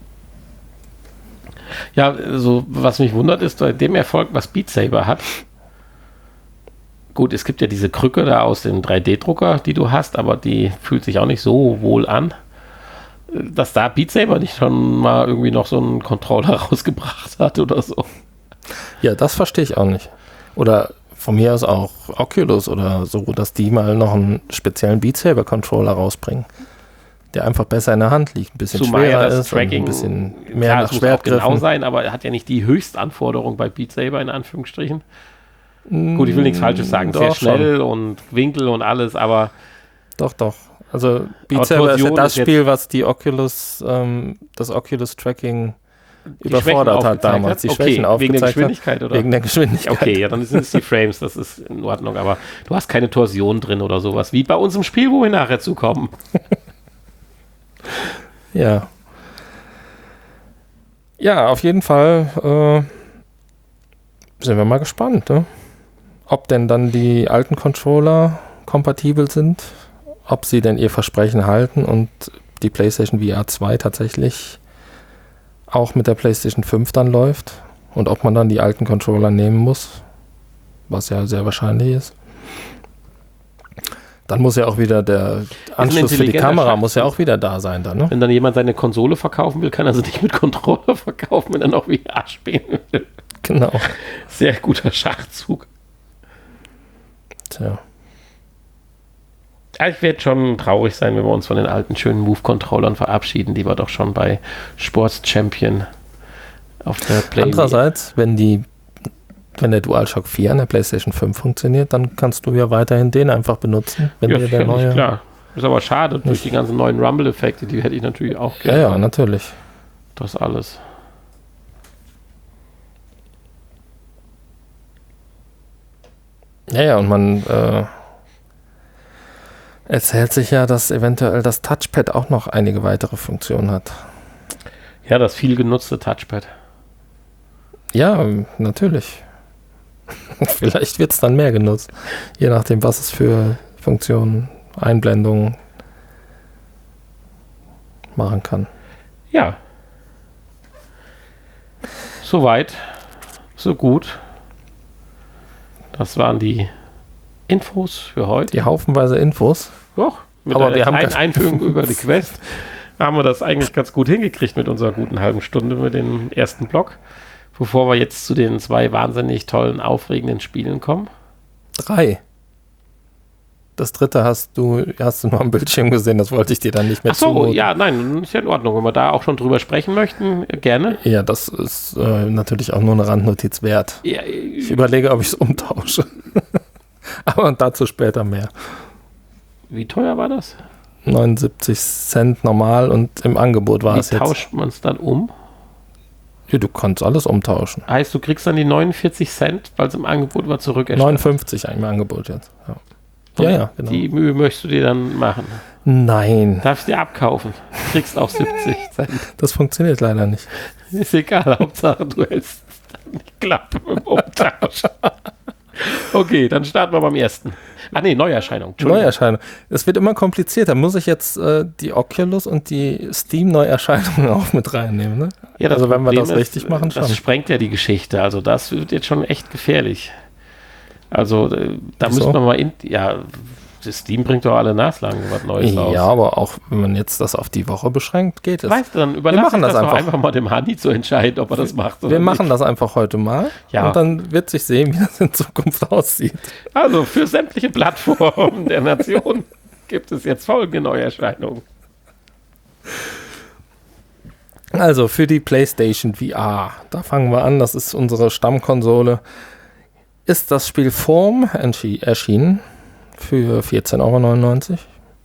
Speaker 2: Ja, so was mich wundert ist, bei dem Erfolg, was Beat Saber hat. Gut, es gibt ja diese Krücke da aus dem 3D-Drucker, die du hast, aber die fühlt sich auch nicht so wohl an. Dass da Beat Saber nicht schon mal irgendwie noch so einen Controller rausgebracht hat oder so.
Speaker 1: Ja, das verstehe ich auch nicht. Oder von mir aus auch Oculus oder so, dass die mal noch einen speziellen Beat Saber Controller rausbringen, der einfach besser in der Hand liegt, ein bisschen schwerer ist,
Speaker 2: Tracking,
Speaker 1: ein bisschen mehr nach Schwertgriffen.
Speaker 2: Genau sein, aber er hat ja nicht die Höchstanforderung bei Beat Saber in Anführungsstrichen. Gut, ich will nichts Falsches sagen, sehr schnell schon. Und Winkel und alles, aber
Speaker 1: Doch. Also Beat Saber ist ja das Spiel, was die Oculus, das Oculus Tracking überfordert hat damals. Die Schwächen aufgezeigt
Speaker 2: wegen der Geschwindigkeit, oder?
Speaker 1: Wegen der Geschwindigkeit.
Speaker 2: Okay, ja, dann sind es die Frames, das ist in Ordnung, aber du hast keine Torsion drin oder sowas, wie bei unserem Spiel, wo wir nachher zukommen.
Speaker 1: Ja. Ja, auf jeden Fall sind wir mal gespannt, ne? Ob denn dann die alten Controller kompatibel sind, ob sie denn ihr Versprechen halten und die PlayStation VR 2 tatsächlich auch mit der PlayStation 5 dann läuft und ob man dann die alten Controller nehmen muss, was ja sehr wahrscheinlich ist. Dann muss ja auch wieder der Anschluss für die Kamera muss ja auch wieder da sein dann, ne?
Speaker 2: Wenn dann jemand seine Konsole verkaufen will, kann er sie nicht mit Controller verkaufen, wenn er noch VR spielen will.
Speaker 1: Genau.
Speaker 2: Sehr guter Schachzug.
Speaker 1: Tja.
Speaker 2: Ja, ich werde schon traurig sein, wenn wir uns von den alten schönen Move-Controllern verabschieden, die wir doch schon bei Sports Champion auf der PlayStation.
Speaker 1: Andererseits, wenn der DualShock 4 an der PlayStation 5 funktioniert, dann kannst du ja weiterhin den einfach benutzen. Wenn
Speaker 2: ja,
Speaker 1: dir der neue
Speaker 2: klar. Ist aber schade, durch die ganzen neuen Rumble-Effekte, die hätte ich natürlich auch gerne.
Speaker 1: Ja, natürlich.
Speaker 2: Das alles.
Speaker 1: Ja, und man erzählt sich ja, dass eventuell das Touchpad auch noch einige weitere Funktionen hat.
Speaker 2: Ja, das viel genutzte Touchpad.
Speaker 1: Ja, natürlich. Vielleicht wird es dann mehr genutzt. Je nachdem, was es für Funktionen, Einblendungen machen kann.
Speaker 2: Ja. Soweit, so gut. Das waren die Infos für heute.
Speaker 1: Die haufenweise Infos.
Speaker 2: Doch, mit
Speaker 1: aber
Speaker 2: der Einführung über die Quest haben wir das eigentlich ganz gut hingekriegt mit unserer guten halben Stunde mit dem ersten Block. Bevor wir jetzt zu den 2 wahnsinnig tollen, aufregenden Spielen kommen.
Speaker 1: 3. Das dritte hast du nur am Bildschirm gesehen, das wollte ich dir dann nicht mehr zumuten.
Speaker 2: Ja, nein, ist ja in Ordnung. Wenn wir da auch schon drüber sprechen möchten, gerne.
Speaker 1: Ja, das ist natürlich auch nur eine Randnotiz wert.
Speaker 2: Ja,
Speaker 1: ich überlege, ob ich es umtausche. Aber dazu später mehr.
Speaker 2: Wie teuer war das?
Speaker 1: 79 Cent normal und im Angebot war es jetzt.
Speaker 2: Wie tauscht man es dann um?
Speaker 1: Ja, du kannst alles umtauschen.
Speaker 2: Heißt, du kriegst dann die 49 Cent, weil es im Angebot war, zurückerstattet?
Speaker 1: 59 im Angebot jetzt. Ja, genau.
Speaker 2: Die Mühe möchtest du dir dann machen?
Speaker 1: Nein.
Speaker 2: Darfst du dir abkaufen. Du kriegst auch 70 Cent.
Speaker 1: Das funktioniert leider nicht.
Speaker 2: Ist egal, Hauptsache du hältst nicht klappen im Umtausch. Okay, dann starten wir beim ersten. Neuerscheinung.
Speaker 1: Neuerscheinung. Es wird immer komplizierter. Muss ich jetzt die Oculus und die Steam-Neuerscheinungen auch mit reinnehmen? Ne?
Speaker 2: Ja,
Speaker 1: also wenn wir das richtig machen, schon.
Speaker 2: Das sprengt ja die Geschichte. Also das wird jetzt schon echt gefährlich. Also da müssen wir mal das Steam bringt doch alle naslang was Neues raus.
Speaker 1: Ja, aber auch wenn man jetzt das auf die Woche beschränkt, geht es.
Speaker 2: Weißt du, dann überlassen wir das einfach mal dem Hanni zu entscheiden, ob er das macht oder
Speaker 1: nicht. Wir machen das einfach heute mal und dann wird sich sehen, wie das in Zukunft aussieht.
Speaker 2: Also für sämtliche Plattformen der Nation gibt es jetzt folgende Neuerscheinungen.
Speaker 1: Also für die PlayStation VR, da fangen wir an, das ist unsere Stammkonsole, ist das Spiel Form erschienen für 14,99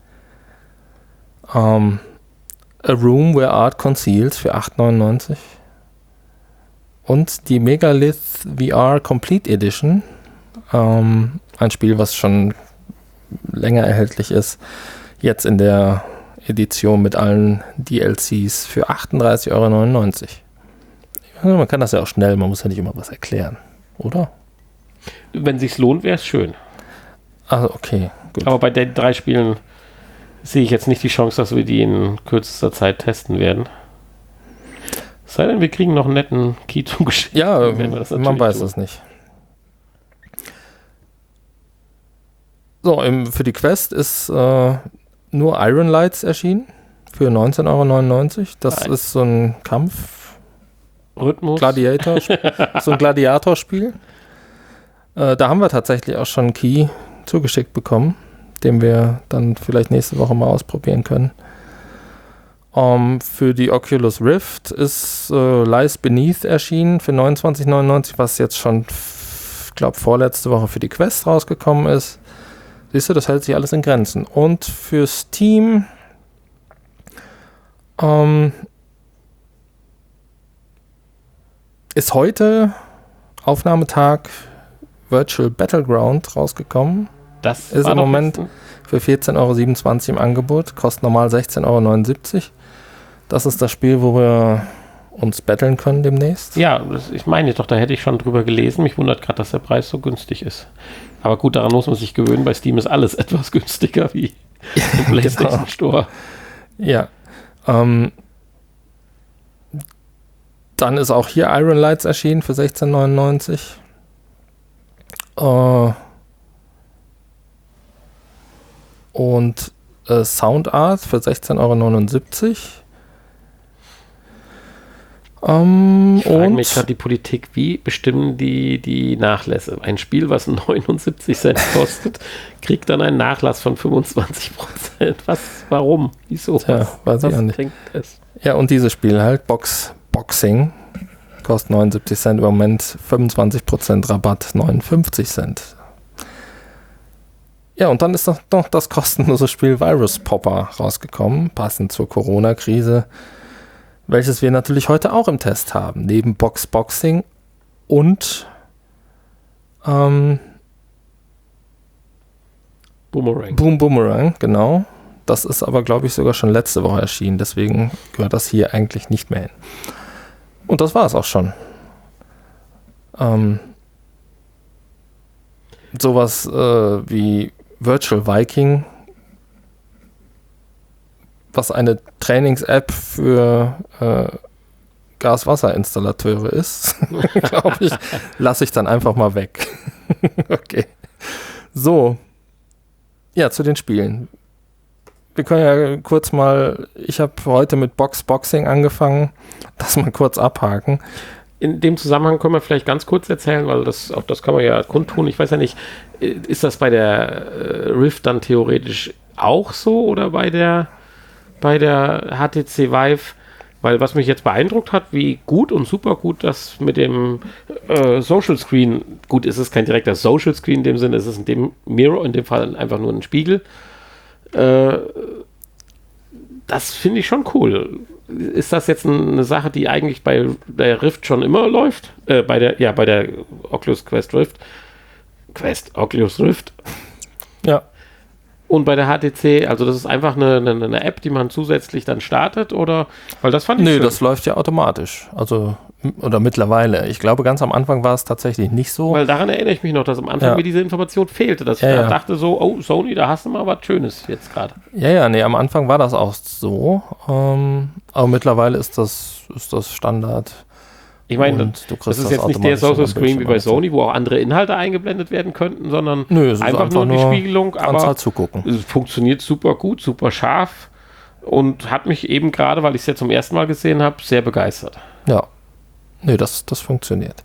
Speaker 1: €. A Room Where Art Conceals für 8,99 € und die Megalith VR Complete Edition, ein Spiel, was schon länger erhältlich ist, jetzt in der Edition mit allen DLCs für 38,99 €. Man kann das ja auch schnell, man muss ja nicht immer was erklären, oder?
Speaker 2: Wenn sich's lohnt, wäre es schön.
Speaker 1: Also okay, gut.
Speaker 2: Aber bei den 3 Spielen sehe ich jetzt nicht die Chance, dass wir die in kürzester Zeit testen werden. Es sei denn, wir kriegen noch einen netten Key zugeschickt.
Speaker 1: Ja, man weiß es nicht. So, für die Quest ist nur Iron Lights erschienen für 19,99 €. Das ist so ein
Speaker 2: Rhythmus.
Speaker 1: So ein Gladiatorspiel. Da haben wir tatsächlich auch schon einen Key zugeschickt bekommen, den wir dann vielleicht nächste Woche mal ausprobieren können. Für die Oculus Rift ist Lies Beneath erschienen für 29,99 €, was jetzt schon, ich glaube, vorletzte Woche für die Quest rausgekommen ist. Siehst du, das hält sich alles in Grenzen. Und für Steam ist heute Aufnahmetag Virtual Battleground rausgekommen.
Speaker 2: Das
Speaker 1: ist im Moment für 14,27 € im Angebot, kostet normal 16,79 €. Das ist das Spiel, wo wir uns battlen können demnächst.
Speaker 2: Ja, ich meine doch, da hätte ich schon drüber gelesen. Mich wundert gerade, dass der Preis so günstig ist. Aber gut, daran muss man sich gewöhnen. Bei Steam ist alles etwas günstiger wie im PlayStation Store.
Speaker 1: Ja. Dann ist auch hier Iron Lights erschienen für 16,99 €. Und Sound Art für 16,79 €.
Speaker 2: Ich frage mich gerade die Politik, wie bestimmen die Nachlässe? Ein Spiel, was 79 Cent kostet, kriegt dann einen Nachlass von 25%. Warum? Wieso?
Speaker 1: Tja, weiß ich auch nicht.
Speaker 2: Es?
Speaker 1: Ja, und dieses Spiel halt, Boxing, kostet 79 Cent im Moment, 25% Rabatt, 59 Cent. Ja, und dann ist noch das kostenlose Spiel Virus Popper rausgekommen, passend zur Corona-Krise, welches wir natürlich heute auch im Test haben, neben Boxing und Boomerang, genau. Das ist aber, glaube ich, sogar schon letzte Woche erschienen, deswegen gehört das hier eigentlich nicht mehr hin. Und das war es auch schon. Sowas wie Virtual Viking, was eine Trainings-App für Gas-Wasser-Installateure ist, glaube ich, lasse ich dann einfach mal weg. Okay. So. Ja, zu den Spielen. Wir können ja kurz mal, ich habe heute mit Boxing angefangen, das mal kurz abhaken.
Speaker 2: in dem Zusammenhang können wir vielleicht ganz kurz erzählen, weil das kann man ja kundtun. Ich weiß ja nicht, ist das bei der Rift dann theoretisch auch so oder bei der HTC Vive? Weil was mich jetzt beeindruckt hat, wie gut und super gut das mit dem Social Screen, gut, es ist kein direkter Social Screen in dem Sinne, es ist in dem Mirror, in dem Fall einfach nur ein Spiegel. Das finde ich schon cool. Ist das jetzt eine Sache, die eigentlich bei der Rift schon immer läuft? Bei der Oculus Quest Rift. Oculus Rift.
Speaker 1: Ja.
Speaker 2: Und bei der HTC, also das ist einfach eine App, die man zusätzlich dann startet, oder? Weil das fand ich schön.
Speaker 1: Das läuft ja automatisch. Also, oder mittlerweile. Ich glaube, ganz am Anfang war es tatsächlich nicht so.
Speaker 2: Weil daran erinnere ich mich noch, dass am Anfang mir diese Information fehlte, dass ich dachte so, oh, Sony, da hast du mal was Schönes jetzt gerade.
Speaker 1: Am Anfang war das auch so. Aber mittlerweile ist das Standard.
Speaker 2: Ich meine, das ist jetzt nicht der Social Screen wie bei Sony, wo auch andere Inhalte eingeblendet werden könnten, sondern einfach nur die Spiegelung. Aber
Speaker 1: zugucken.
Speaker 2: Es funktioniert super gut, super scharf und hat mich eben gerade, weil ich es ja zum ersten Mal gesehen habe, sehr begeistert.
Speaker 1: Ja, das funktioniert.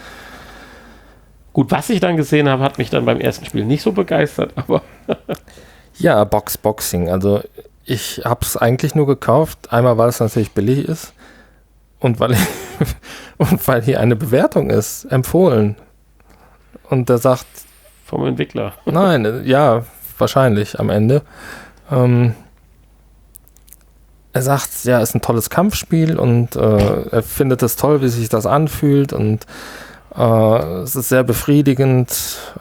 Speaker 2: Gut, was ich dann gesehen habe, hat mich dann beim ersten Spiel nicht so begeistert, aber...
Speaker 1: Ja, Boxing. Also ich habe es eigentlich nur gekauft, einmal, weil es natürlich billig ist. Und weil hier eine Bewertung ist, empfohlen. Und der sagt...
Speaker 2: Vom Entwickler.
Speaker 1: Nein, ja, wahrscheinlich am Ende. Er sagt, ja, ist ein tolles Kampfspiel und er findet es toll, wie sich das anfühlt und es ist sehr befriedigend,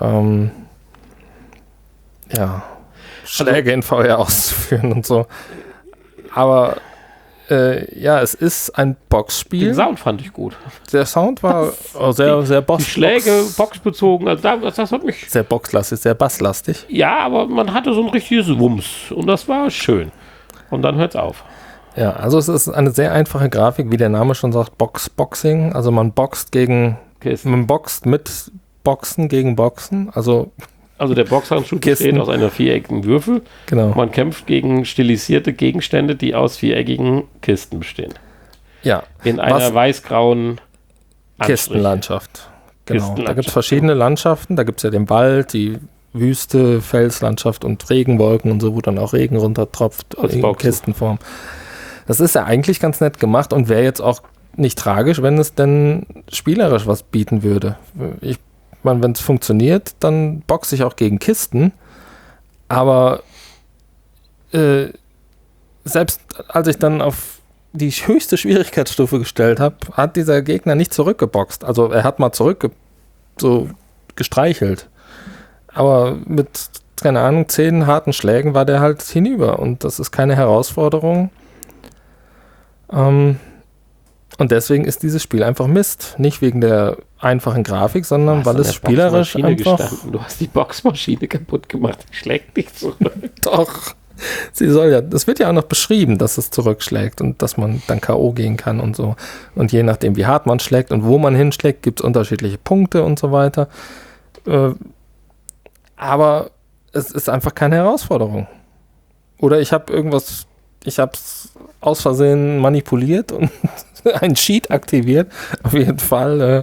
Speaker 1: Schläge in VR auszuführen und so. Aber es ist ein Boxspiel.
Speaker 2: Den Sound fand ich gut.
Speaker 1: Der Sound war sehr
Speaker 2: Die Schläge boxbezogen, also das hat mich...
Speaker 1: Sehr boxlastig, sehr basslastig.
Speaker 2: Ja, aber man hatte so ein richtiges Wumms und das war schön. Und dann hört's auf.
Speaker 1: Ja, also es ist eine sehr einfache Grafik, wie der Name schon sagt, Boxing. Also man boxt mit Boxen gegen Boxen. Also
Speaker 2: der Boxhandschuh besteht aus einer viereckigen Würfel.
Speaker 1: Genau.
Speaker 2: Man kämpft gegen stilisierte Gegenstände, die aus viereckigen Kisten bestehen.
Speaker 1: Ja.
Speaker 2: In einer weiß-grauen
Speaker 1: Kistenlandschaft. Genau. Da gibt es verschiedene Landschaften. Da gibt es ja den Wald, die Wüste, Felslandschaft und Regenwolken und so, wo dann auch Regen runtertropft in Kistenform. Das ist ja eigentlich ganz nett gemacht und wäre jetzt auch nicht tragisch, wenn es denn spielerisch was bieten würde. Wenn es funktioniert, dann boxe ich auch gegen Kisten. Aber selbst als ich dann auf die höchste Schwierigkeitsstufe gestellt habe, hat dieser Gegner nicht zurückgeboxt. Also er hat mal gestreichelt. Aber mit, keine Ahnung, 10 harten Schlägen war der halt hinüber. Und das ist keine Herausforderung. Und deswegen ist dieses Spiel einfach Mist. Nicht wegen der einfachen Grafik, sondern weil es spielerisch einfach...
Speaker 2: Du hast die Boxmaschine kaputt gemacht. Die schlägt nicht zurück.
Speaker 1: Doch. Das wird ja auch noch beschrieben, dass es zurückschlägt und dass man dann K.O. gehen kann und so. Und je nachdem, wie hart man schlägt und wo man hinschlägt, gibt es unterschiedliche Punkte und so weiter. Aber es ist einfach keine Herausforderung. Oder ich habe es aus Versehen manipuliert und einen Cheat aktiviert. Auf jeden Fall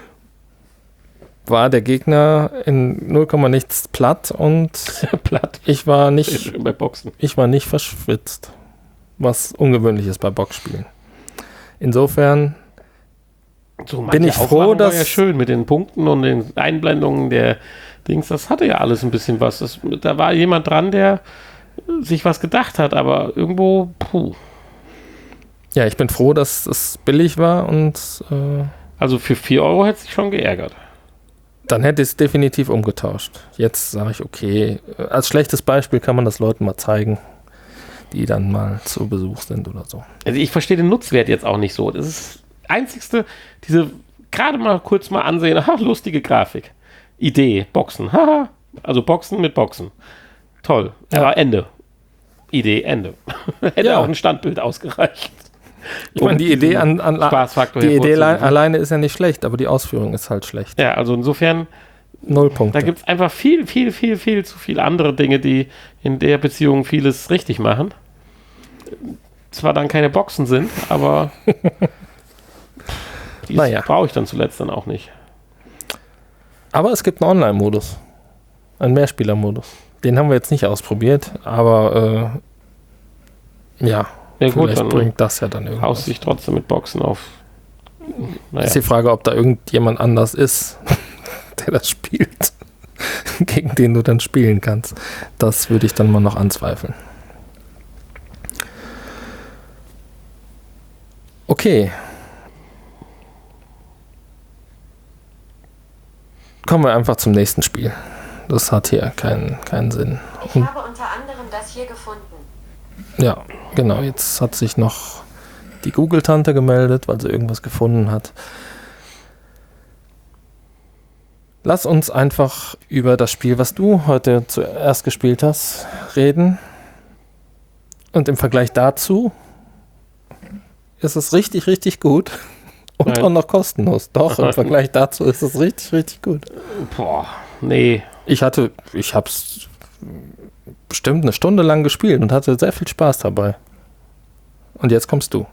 Speaker 1: war der Gegner in 0, nichts platt und ich war nicht verschwitzt. Was ungewöhnlich ist bei Boxspielen. Insofern bin ich froh, dass...
Speaker 2: war ja schön mit den Punkten und den Einblendungen der Dings. Das hatte ja alles ein bisschen was. Da war jemand dran, der sich was gedacht hat, aber irgendwo,
Speaker 1: Ja, ich bin froh, dass es billig war und...
Speaker 2: also für 4 Euro hätte es sich schon geärgert.
Speaker 1: Dann hätte ich es definitiv umgetauscht. Jetzt sage ich, okay, als schlechtes Beispiel kann man das Leuten mal zeigen, die dann mal zu Besuch sind oder so.
Speaker 2: Also ich verstehe den Nutzwert jetzt auch nicht so. Das ist das Einzigste, gerade mal kurz mal ansehen, lustige Grafik. Idee, Boxen, also Boxen mit Boxen. Toll,
Speaker 1: ja.
Speaker 2: Aber Ende. Idee, Ende. Hätte auch ein Standbild ausgereicht.
Speaker 1: Ich meine, die Idee alleine ist ja nicht schlecht, aber die Ausführung ist halt schlecht.
Speaker 2: Ja, also insofern
Speaker 1: 0 Punkte.
Speaker 2: Da gibt es einfach viel zu viele andere Dinge, die in der Beziehung vieles richtig machen. Zwar dann keine Boxen sind, aber Die brauche ich dann zuletzt dann auch nicht.
Speaker 1: Aber es gibt einen Online-Modus. Einen Mehrspieler-Modus. Den haben wir jetzt nicht ausprobiert, aber
Speaker 2: gut,
Speaker 1: vielleicht
Speaker 2: dann
Speaker 1: bringt das ja dann irgendwas.
Speaker 2: Haust sich trotzdem mit Boxen auf.
Speaker 1: Ist die Frage, ob da irgendjemand anders ist, der das spielt, gegen den du dann spielen kannst. Das würde ich dann mal noch anzweifeln. Okay. Kommen wir einfach zum nächsten Spiel. Das hat hier keinen Sinn.
Speaker 3: Ich habe unter anderem das hier gefunden.
Speaker 1: Ja, genau. Jetzt hat sich noch die Google-Tante gemeldet, weil sie irgendwas gefunden hat. Lass uns einfach über das Spiel, was du heute zuerst gespielt hast, reden. Und im Vergleich dazu ist es richtig, richtig gut. Und
Speaker 2: Nein.
Speaker 1: auch noch kostenlos. Doch, im Vergleich dazu ist es richtig, richtig gut.
Speaker 2: Boah, nee.
Speaker 1: Ich habe es bestimmt eine Stunde lang gespielt und hatte sehr viel Spaß dabei. Und jetzt kommst du.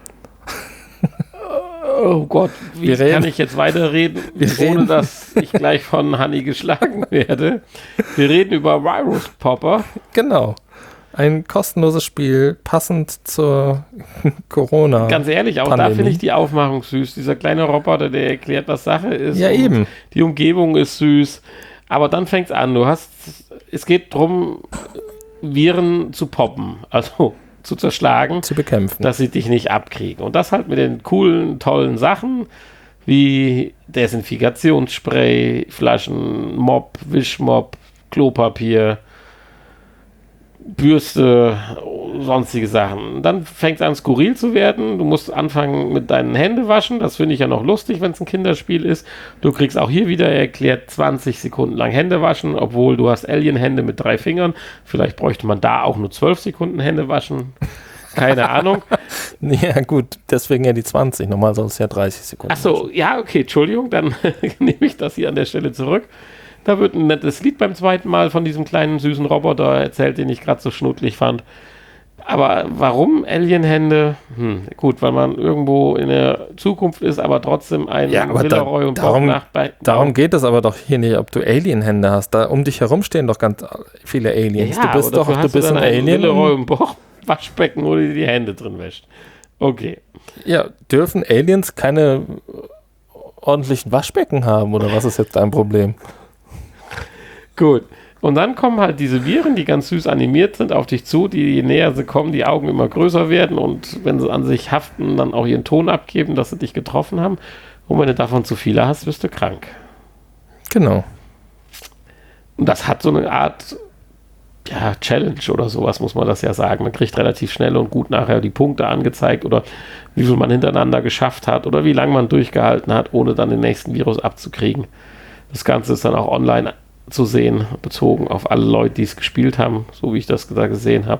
Speaker 2: Oh Gott, wie kann ich jetzt weiterreden, ohne dass ich gleich von Hanni geschlagen werde? Wir reden über Virus Popper.
Speaker 1: Genau. Ein kostenloses Spiel, passend zur Corona.
Speaker 2: Ganz ehrlich, auch da finde ich die Aufmachung süß. Dieser kleine Roboter, der erklärt, was Sache ist.
Speaker 1: Ja, eben.
Speaker 2: Die Umgebung ist süß. Aber dann fängt es an. Es geht darum, Viren zu poppen. Also zu zerschlagen.
Speaker 1: Zu bekämpfen.
Speaker 2: Dass sie dich nicht abkriegen. Und das halt mit den coolen, tollen Sachen wie Desinfektionsspray, Flaschen, Mop, Wischmop, Klopapier, Bürste, sonstige Sachen. Dann fängt es an, skurril zu werden. Du musst anfangen mit deinen Händen waschen. Das finde ich ja noch lustig, wenn es ein Kinderspiel ist. Du kriegst auch hier wieder erklärt 20 Sekunden lang Hände waschen, obwohl du hast Alien-Hände mit 3 Fingern. Vielleicht bräuchte man da auch nur 12 Sekunden Hände waschen. Keine Ahnung.
Speaker 1: Ja gut, deswegen ja die 20. Normal soll es ja 30 Sekunden
Speaker 2: Achso, ja, okay, Entschuldigung. Dann nehme ich das hier an der Stelle zurück. Da wird ein nettes Lied beim zweiten Mal von diesem kleinen süßen Roboter erzählt, den ich gerade so schnuddelig fand. Aber warum Alien-Hände? Gut, weil man irgendwo in der Zukunft ist, aber trotzdem ein Villeroy und
Speaker 1: darum geht es aber doch hier nicht, ob du Alien-Hände hast. Da um dich herum stehen doch ganz viele Aliens.
Speaker 2: Ja,
Speaker 1: du bist ein Alien.
Speaker 2: Villeroy und Waschbecken, wo du die Hände drin wäscht. Okay.
Speaker 1: Ja, dürfen Aliens keine ordentlichen Waschbecken haben oder was ist jetzt dein Problem?
Speaker 2: Gut. Und dann kommen halt diese Viren, die ganz süß animiert sind, auf dich zu, die je näher sie kommen, die Augen immer größer werden und wenn sie an sich haften, dann auch ihren Ton abgeben, dass sie dich getroffen haben. Und wenn du davon zu viele hast, wirst du krank.
Speaker 1: Genau.
Speaker 2: Und das hat so eine Art Challenge oder sowas, muss man das ja sagen. Man kriegt relativ schnell und gut nachher die Punkte angezeigt oder wie viel man hintereinander geschafft hat oder wie lange man durchgehalten hat, ohne dann den nächsten Virus abzukriegen. Das Ganze ist dann auch online zu sehen, bezogen auf alle Leute, die es gespielt haben, so wie ich das da gesehen habe.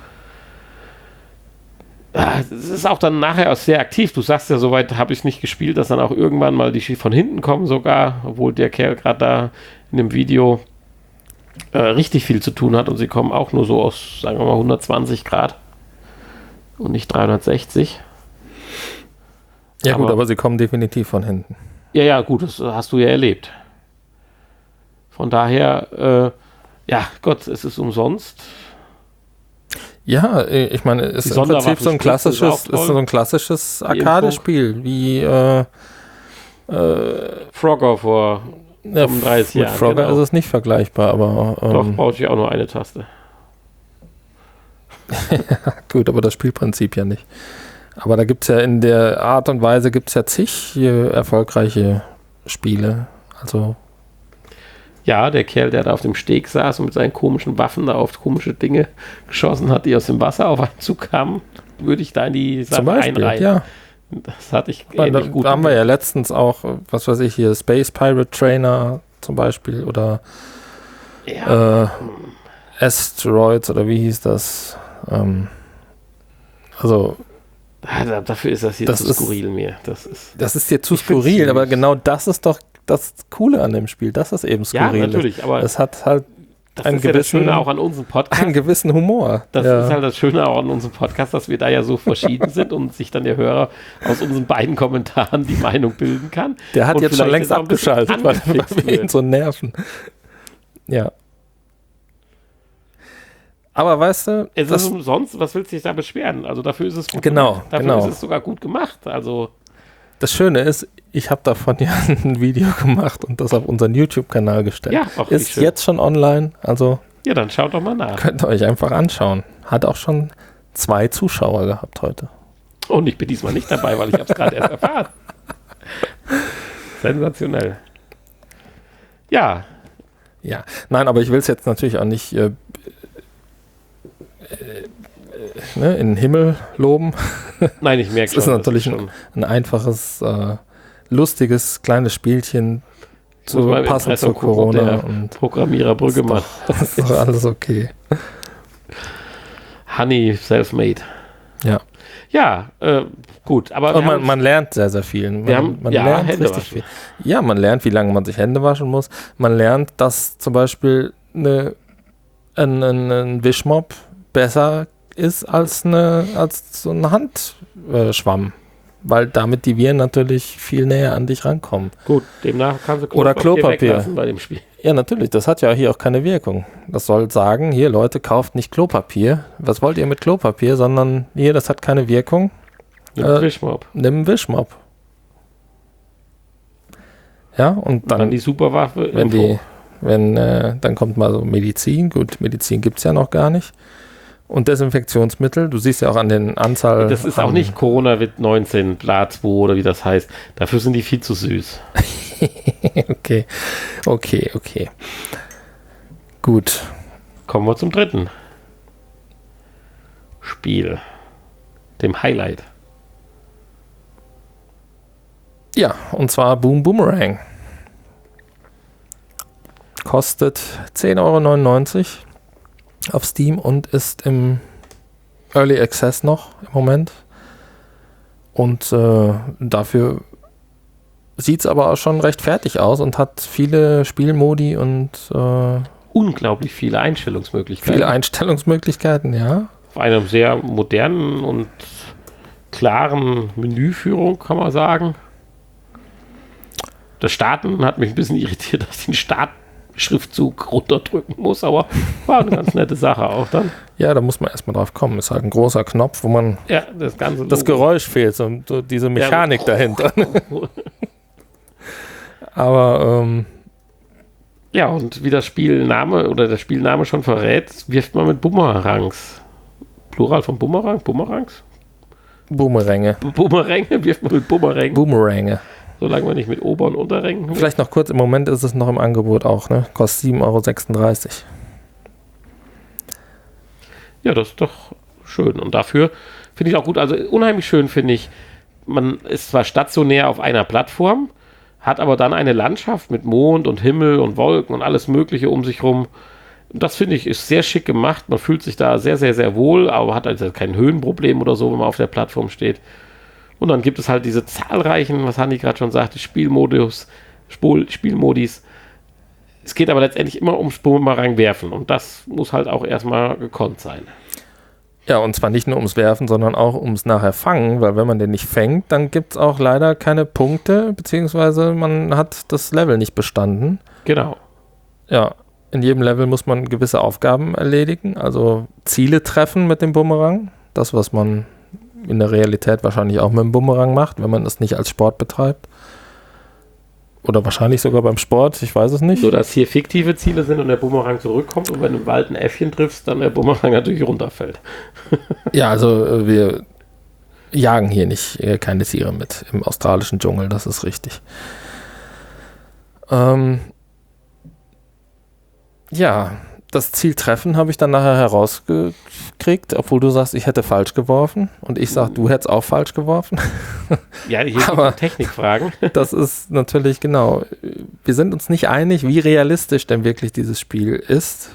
Speaker 2: Es ist auch dann nachher auch sehr aktiv. Du sagst ja, soweit habe ich es nicht gespielt, dass dann auch irgendwann mal die von hinten kommen sogar, obwohl der Kerl gerade da in dem Video richtig viel zu tun hat und sie kommen auch nur so aus, sagen wir mal, 120 Grad und nicht 360.
Speaker 1: Ja gut, aber sie kommen definitiv von hinten.
Speaker 2: Ja, gut, das hast du ja erlebt. Von daher, Gott, es ist umsonst.
Speaker 1: Ja, ich meine, es ist im Prinzip so ein klassisches Arcade-Spiel, wie
Speaker 2: Frogger vor 35 Jahren.
Speaker 1: Mit Frogger ist es nicht vergleichbar, aber
Speaker 2: doch, brauche ich auch nur eine Taste.
Speaker 1: Gut, aber das Spielprinzip ja nicht. Aber da gibt es ja in der Art und Weise zig erfolgreiche Spiele. Also
Speaker 2: ja, der Kerl, der da auf dem Steg saß und mit seinen komischen Waffen da auf komische Dinge geschossen hat, die aus dem Wasser auf einen zukamen, würde ich da in die Sache einreihen.
Speaker 1: Ja.
Speaker 2: Das hatte ich ähnlich gut.
Speaker 1: Da haben wir ja letztens auch, was weiß ich hier, Space Pirate Trainer zum Beispiel oder Asteroids oder wie hieß das?
Speaker 2: Dafür ist das hier zu skurril mir.
Speaker 1: Das ist dir zu skurril, aber genau das ist doch das Coole an dem Spiel, dass es eben skurril ist.
Speaker 2: Ja, natürlich, aber
Speaker 1: es hat halt
Speaker 2: Das ist ja das Schöne auch an unserem Podcast.
Speaker 1: Einen gewissen Humor.
Speaker 2: Das ist halt das Schöne auch an unserem Podcast, dass wir da ja so verschieden sind und sich dann der Hörer aus unseren beiden Kommentaren die Meinung bilden kann.
Speaker 1: Der hat
Speaker 2: und
Speaker 1: jetzt schon längst abgeschaltet, weil wir ihn so nerven. Ja. Aber weißt du...
Speaker 2: Es ist umsonst, was willst du dich da beschweren? Also dafür ist es gut
Speaker 1: gemacht.
Speaker 2: Dafür ist es sogar gut gemacht. Also
Speaker 1: das Schöne ist, ich habe davon ja ein Video gemacht und das auf unseren YouTube-Kanal gestellt.
Speaker 2: Ja, auch
Speaker 1: ist jetzt schon online, also...
Speaker 2: Ja, dann schaut doch mal nach.
Speaker 1: Könnt ihr euch einfach anschauen. Hat auch schon 2 Zuschauer gehabt heute.
Speaker 2: Und ich bin diesmal nicht dabei, weil ich habe es gerade erst erfahren. Sensationell. Ja.
Speaker 1: Ja, nein, aber ich will es jetzt natürlich auch nicht in den Himmel loben.
Speaker 2: Nein, ich merke
Speaker 1: schon. Es ist natürlich ein einfaches, lustiges, kleines Spielchen passend zu Corona.
Speaker 2: Und Programmiererbrücke macht.
Speaker 1: Das ist doch alles okay.
Speaker 2: Honey, self-made.
Speaker 1: Ja.
Speaker 2: Ja, gut. Aber
Speaker 1: man lernt sehr, sehr viel. Man lernt
Speaker 2: Hände
Speaker 1: richtig viel. Ja, man lernt, wie lange man sich Hände waschen muss. Man lernt, dass zum Beispiel ein Wischmopp besser ist als so ein Handschwamm. Weil damit die Viren natürlich viel näher an dich rankommen.
Speaker 2: Gut, demnach kannst du
Speaker 1: oder Klopapier
Speaker 2: weglassen bei dem Spiel.
Speaker 1: Ja, natürlich, das hat ja hier auch keine Wirkung. Das soll sagen, hier Leute, kauft nicht Klopapier. Was wollt ihr mit Klopapier? Sondern hier, das hat keine Wirkung.
Speaker 2: Nimm Wischmopp.
Speaker 1: Nimm Wischmopp. Ja, und dann
Speaker 2: die Superwaffe.
Speaker 1: Dann kommt mal so Medizin. Gut, Medizin gibt es ja noch gar nicht. Und Desinfektionsmittel, du siehst ja auch an den Anzahl...
Speaker 2: Das ist auch nicht Corona-19, Bla 2 oder wie das heißt. Dafür sind die viel zu süß.
Speaker 1: Okay. Gut.
Speaker 2: Kommen wir zum dritten Spiel. Dem Highlight.
Speaker 1: Ja, und zwar Boom Boomerang. Kostet 10,99 € auf Steam und ist im Early Access noch im Moment. Und dafür sieht es aber auch schon recht fertig aus und hat viele Spielmodi und
Speaker 2: unglaublich viele Einstellungsmöglichkeiten.
Speaker 1: Viele Einstellungsmöglichkeiten, ja.
Speaker 2: Auf einer sehr modernen und klaren Menüführung, kann man sagen. Das Starten hat mich ein bisschen irritiert, dass ich den Startschriftzug runterdrücken muss, aber war eine ganz nette Sache auch dann.
Speaker 1: Ja, da muss man erstmal drauf kommen. Ist halt ein großer Knopf, wo man das Geräusch fehlt, so diese Mechanik dahinter. Aber
Speaker 2: ja, und wie das Spielname oder der Spielname schon verrät, wirft man mit Bumerangs. Plural von Bumerang? Bumerangs?
Speaker 1: Boomeränge.
Speaker 2: Boomeränge wirft man mit Bumerängen.
Speaker 1: Boomeränge.
Speaker 2: Solange man nicht mit Ober- und Unterrängen.
Speaker 1: Vielleicht noch kurz, im Moment ist es noch im Angebot auch, ne? Kostet 7,36 €.
Speaker 2: Ja, das ist doch schön. Und dafür finde ich auch gut, also unheimlich schön finde ich, man ist zwar stationär auf einer Plattform, hat aber dann eine Landschaft mit Mond und Himmel und Wolken und alles Mögliche um sich rum. Das finde ich ist sehr schick gemacht. Man fühlt sich da sehr, sehr, sehr wohl, aber hat also kein Höhenproblem oder so, wenn man auf der Plattform steht. Und dann gibt es halt diese zahlreichen, was Hanni gerade schon sagte, Spielmodis. Es geht aber letztendlich immer ums Bumerang werfen und das muss halt auch erstmal gekonnt sein.
Speaker 1: Ja, und zwar nicht nur ums Werfen, sondern auch ums nachher Fangen, weil wenn man den nicht fängt, dann gibt es auch leider keine Punkte, beziehungsweise man hat das Level nicht bestanden.
Speaker 2: Genau.
Speaker 1: Ja, in jedem Level muss man gewisse Aufgaben erledigen, also Ziele treffen mit dem Bumerang. Das, was man in der Realität wahrscheinlich auch mit dem Bumerang macht, wenn man es nicht als Sport betreibt. Oder wahrscheinlich sogar beim Sport, ich weiß es nicht.
Speaker 2: So, dass hier fiktive Ziele sind und der Bumerang zurückkommt und wenn du im Wald ein Äffchen triffst, dann der Bumerang natürlich runterfällt.
Speaker 1: Ja, also wir jagen hier nicht keine Tiere mit im australischen Dschungel, das ist richtig. Ja, das Ziel treffen habe ich dann nachher herausgekriegt, obwohl du sagst, ich hätte falsch geworfen und ich sage, du hättest auch falsch geworfen.
Speaker 2: Ja, hier gibt es Technikfragen.
Speaker 1: Das ist natürlich genau. Wir sind uns nicht einig, wie realistisch denn wirklich dieses Spiel ist.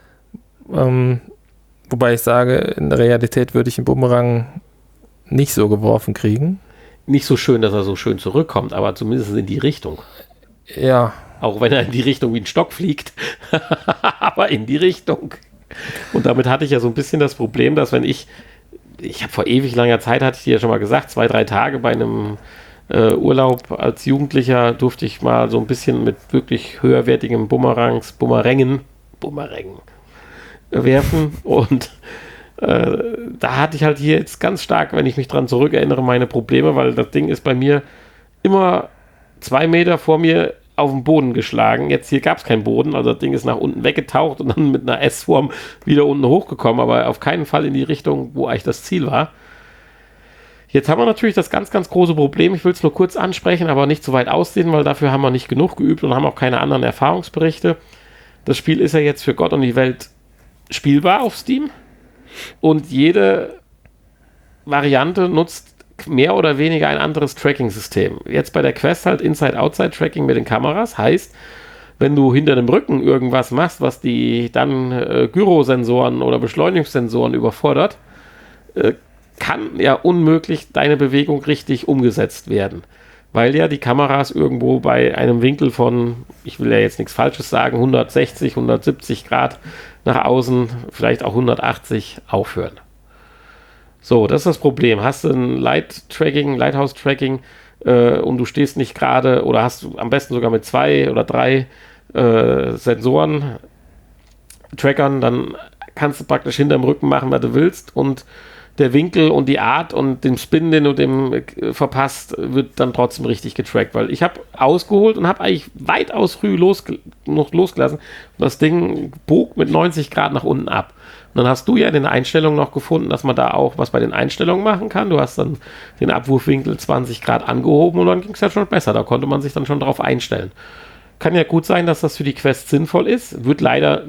Speaker 1: Wobei ich sage, in der Realität würde ich den Bumerang nicht so geworfen kriegen.
Speaker 2: Nicht so schön, dass er so schön zurückkommt, aber zumindest in die Richtung.
Speaker 1: Ja.
Speaker 2: Auch wenn er in die Richtung wie ein Stock fliegt, aber in die Richtung. Und damit hatte ich ja so ein bisschen das Problem, dass wenn ich habe vor ewig langer Zeit, hatte ich dir ja schon mal gesagt, 2-3 Tage bei einem Urlaub als Jugendlicher durfte ich mal so ein bisschen mit wirklich höherwertigem Bumerängen werfen und da hatte ich halt hier jetzt ganz stark, wenn ich mich dran zurückerinnere, meine Probleme, weil das Ding ist bei mir immer 2 Meter vor mir auf den Boden geschlagen. Jetzt hier gab es keinen Boden, also das Ding ist nach unten weggetaucht und dann mit einer S-Form wieder unten hochgekommen, aber auf keinen Fall in die Richtung, wo eigentlich das Ziel war. Jetzt haben wir natürlich das ganz, ganz große Problem, ich will es nur kurz ansprechen, aber nicht zu weit ausdehnen, weil dafür haben wir nicht genug geübt und haben auch keine anderen Erfahrungsberichte. Das Spiel ist ja jetzt für Gott und die Welt spielbar auf Steam und jede Variante nutzt mehr oder weniger ein anderes Tracking-System. Jetzt bei der Quest halt Inside-Outside-Tracking mit den Kameras, heißt, wenn du hinter dem Rücken irgendwas machst, was die dann Gyrosensoren oder Beschleunigungssensoren überfordert, kann ja unmöglich deine Bewegung richtig umgesetzt werden. Weil ja die Kameras irgendwo bei einem Winkel von, ich will ja jetzt nichts Falsches sagen, 160, 170 Grad nach außen, vielleicht auch 180 aufhören. So, das ist das Problem. Hast du ein Lighthouse-Tracking und du stehst nicht gerade oder hast du am besten sogar mit 2 oder 3 Sensoren, Trackern, dann kannst du praktisch hinterm Rücken machen, was du willst und der Winkel und die Art und den Spin, den du dem verpasst, wird dann trotzdem richtig getrackt, weil ich habe ausgeholt und habe eigentlich weitaus früh losgelassen und das Ding bog mit 90 Grad nach unten ab. Und dann hast du ja in den Einstellungen noch gefunden, dass man da auch was bei den Einstellungen machen kann. Du hast dann den Abwurfwinkel 20 Grad angehoben und dann ging es ja schon besser. Da konnte man sich dann schon drauf einstellen. Kann ja gut sein, dass das für die Quest sinnvoll ist. Wird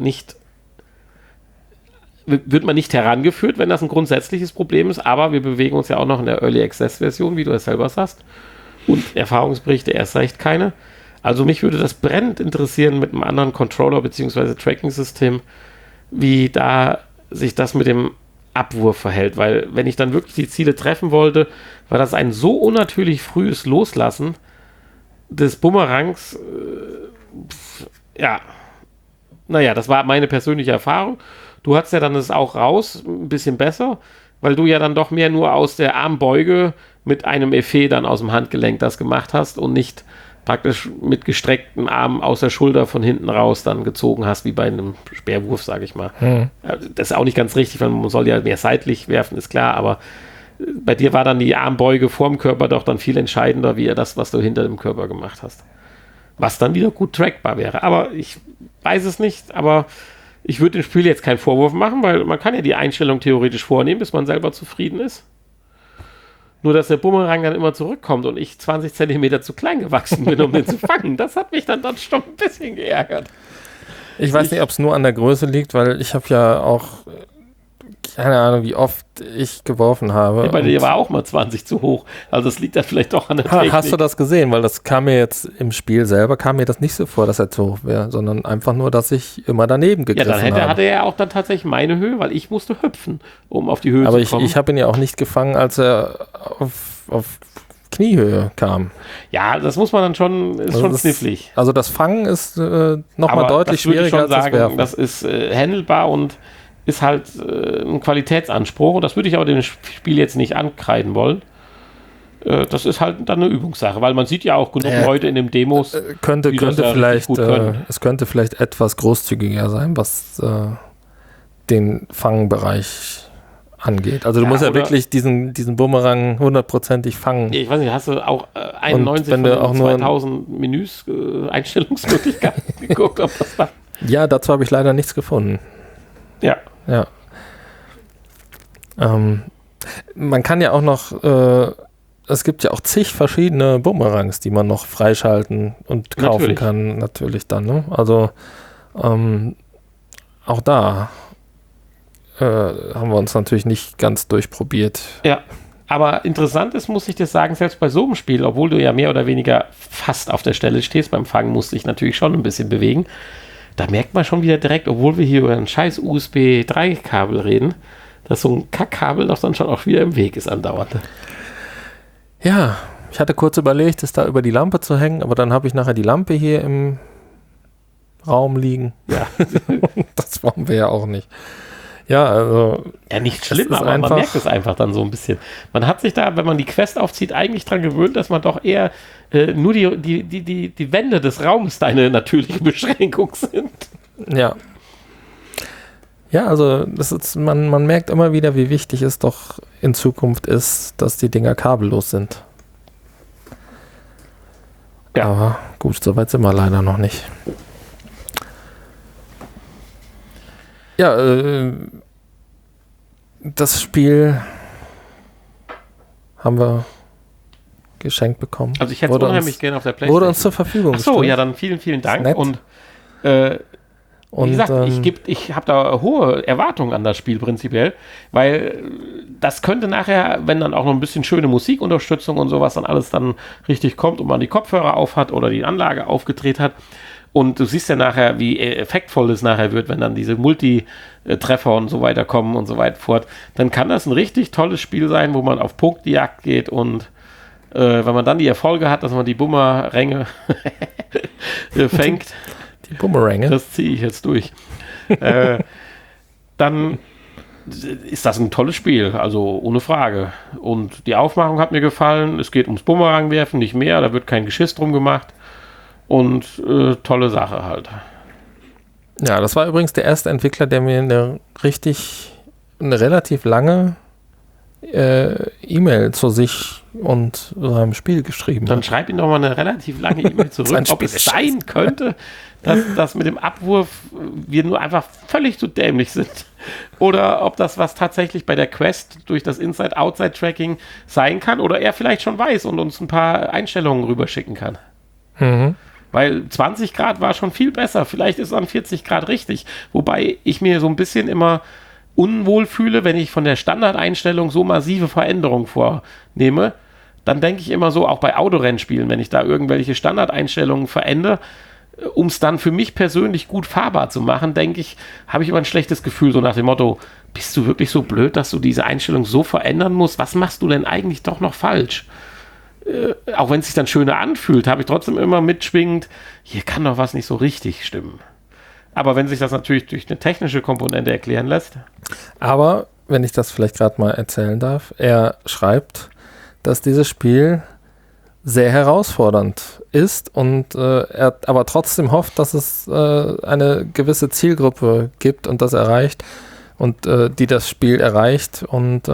Speaker 2: man nicht herangeführt, wenn das ein grundsätzliches Problem ist, aber wir bewegen uns ja auch noch in der Early Access Version, wie du es selber sagst. Und Erfahrungsberichte erst recht keine. Also mich würde das brennend interessieren mit einem anderen Controller bzw. Tracking-System, wie da sich das mit dem Abwurf verhält, weil wenn ich dann wirklich die Ziele treffen wollte, war das ein so unnatürlich frühes Loslassen des Bumerangs, das war meine persönliche Erfahrung. Du hattest ja dann das auch raus, ein bisschen besser, weil du ja dann doch mehr nur aus der Armbeuge mit einem Effet dann aus dem Handgelenk das gemacht hast und nicht praktisch mit gestreckten Armen aus der Schulter von hinten raus dann gezogen hast, wie bei einem Speerwurf, sage ich mal. Das ist auch nicht ganz richtig, weil man soll ja mehr seitlich werfen, ist klar, aber bei dir war dann die Armbeuge vorm Körper doch dann viel entscheidender, wie das, was du hinter dem Körper gemacht hast. Was dann wieder gut trackbar wäre. Aber ich weiß es nicht, aber ich würde dem Spiel jetzt keinen Vorwurf machen, weil man kann ja die Einstellung theoretisch vornehmen, bis man selber zufrieden ist. Nur, dass der Bumerang dann immer zurückkommt und ich 20 Zentimeter zu klein gewachsen bin, um den zu fangen, das hat mich dann schon ein bisschen geärgert.
Speaker 1: Ich weiß nicht, ob es nur an der Größe liegt, weil ich habe ja auch keine Ahnung, wie oft ich geworfen habe.
Speaker 2: Ja, bei dir war auch mal 20 zu hoch. Also es liegt da vielleicht doch an der Technik.
Speaker 1: Hast du das gesehen? Weil das kam mir jetzt im Spiel selber, kam mir das nicht so vor, dass er zu hoch wäre, sondern einfach nur, dass ich immer daneben gegriffen habe.
Speaker 2: Ja, dann hatte er ja auch dann tatsächlich meine Höhe, weil ich musste hüpfen, um auf die Höhe zu kommen.
Speaker 1: Aber ich habe ihn ja auch nicht gefangen, als er auf Kniehöhe kam.
Speaker 2: Ja, das muss man dann schon, ist also schon knifflig.
Speaker 1: Also das Fangen ist nochmal deutlich schwieriger als das Werfen.
Speaker 2: Das ist handelbar und ist halt ein Qualitätsanspruch und das würde ich aber dem Spiel jetzt nicht ankreiden wollen. Das ist halt dann eine Übungssache, weil man sieht ja auch genug Leute in den Demos,
Speaker 1: könnte vielleicht es könnte vielleicht etwas großzügiger sein, was den Fangbereich angeht. Also du musst ja wirklich diesen Bumerang 100%ig fangen.
Speaker 2: Ich weiß nicht, hast du auch 91 von den 2000 Menüs Einstellungsmöglichkeiten geguckt, ob das war?
Speaker 1: Ja, dazu habe ich leider nichts gefunden.
Speaker 2: Ja.
Speaker 1: Man kann ja auch noch, es gibt ja auch zig verschiedene Bumerangs, die man noch freischalten und kaufen kann, natürlich dann. Ne? Also auch da haben wir uns natürlich nicht ganz durchprobiert.
Speaker 2: Ja, aber interessant ist, muss ich dir sagen, selbst bei so einem Spiel, obwohl du ja mehr oder weniger fast auf der Stelle stehst, beim Fangen musste ich natürlich schon ein bisschen bewegen. Da merkt man schon wieder direkt, obwohl wir hier über ein scheiß USB 3-Kabel reden, dass so ein Kackkabel doch dann schon auch wieder im Weg ist andauernd.
Speaker 1: Ja, ich hatte kurz überlegt, es da über die Lampe zu hängen, aber dann habe ich nachher die Lampe hier im Raum liegen.
Speaker 2: Ja.
Speaker 1: Das wollen wir ja auch nicht. Ja, also.
Speaker 2: Ja, nicht schlimm, aber man merkt es einfach dann so ein bisschen. Man hat sich da, wenn man die Quest aufzieht, eigentlich dran gewöhnt, dass man doch eher nur die Wände des Raumes deine natürliche Beschränkung sind.
Speaker 1: Ja. Ja, also das ist, man merkt immer wieder, wie wichtig es doch in Zukunft ist, dass die Dinger kabellos sind. Ja. Aber gut, soweit sind wir leider noch nicht. Ja, das Spiel haben wir geschenkt bekommen.
Speaker 2: Also ich hätte es unheimlich gerne auf der PlayStation.
Speaker 1: Wurde uns zur Verfügung gestellt.
Speaker 2: Achso, ja, dann vielen, vielen Dank. Und wie gesagt, ich habe da hohe Erwartungen an das Spiel prinzipiell, weil das könnte nachher, wenn dann auch noch ein bisschen schöne Musikunterstützung und sowas dann alles dann richtig kommt und man die Kopfhörer auf hat oder die Anlage aufgedreht hat, und du siehst ja nachher, wie effektvoll es nachher wird, wenn dann diese Multi-Treffer und so weiter kommen und so weiter fort, dann kann das ein richtig tolles Spiel sein, wo man auf Punktjagd geht und wenn man dann die Erfolge hat, dass man die Bumeränge fängt.
Speaker 1: Die Bumeränge?
Speaker 2: Das ziehe ich jetzt durch. Dann ist das ein tolles Spiel, also ohne Frage. Und die Aufmachung hat mir gefallen. Es geht ums Bumerangwerfen, nicht mehr. Da wird kein Geschiss drum gemacht. Und tolle Sache halt.
Speaker 1: Ja, das war übrigens der erste Entwickler, der mir eine relativ lange E-Mail zu sich und seinem Spiel geschrieben hat.
Speaker 2: Dann schreib ihm doch mal eine relativ lange E-Mail zurück, ob es sein könnte, dass mit dem Abwurf wir nur einfach völlig zu dämlich sind. Oder ob das was tatsächlich bei der Quest durch das Inside-Outside-Tracking sein kann oder er vielleicht schon weiß und uns ein paar Einstellungen rüberschicken kann.
Speaker 1: Mhm.
Speaker 2: Weil 20 Grad war schon viel besser. Vielleicht ist es an 40 Grad richtig. Wobei ich mir so ein bisschen immer unwohl fühle, wenn ich von der Standardeinstellung so massive Veränderungen vornehme. Dann denke ich immer so, auch bei Autorennspielen, wenn ich da irgendwelche Standardeinstellungen verändere, um es dann für mich persönlich gut fahrbar zu machen, denke ich, habe ich immer ein schlechtes Gefühl, so nach dem Motto, bist du wirklich so blöd, dass du diese Einstellung so verändern musst? Was machst du denn eigentlich doch noch falsch? Auch wenn es sich dann schöner anfühlt, habe ich trotzdem immer mitschwingend, hier kann doch was nicht so richtig stimmen. Aber wenn sich das natürlich durch eine technische Komponente erklären lässt.
Speaker 1: Aber, wenn ich das vielleicht gerade mal erzählen darf, er schreibt, dass dieses Spiel sehr herausfordernd ist und er aber trotzdem hofft, dass es eine gewisse Zielgruppe gibt und das erreicht und die das Spiel erreicht und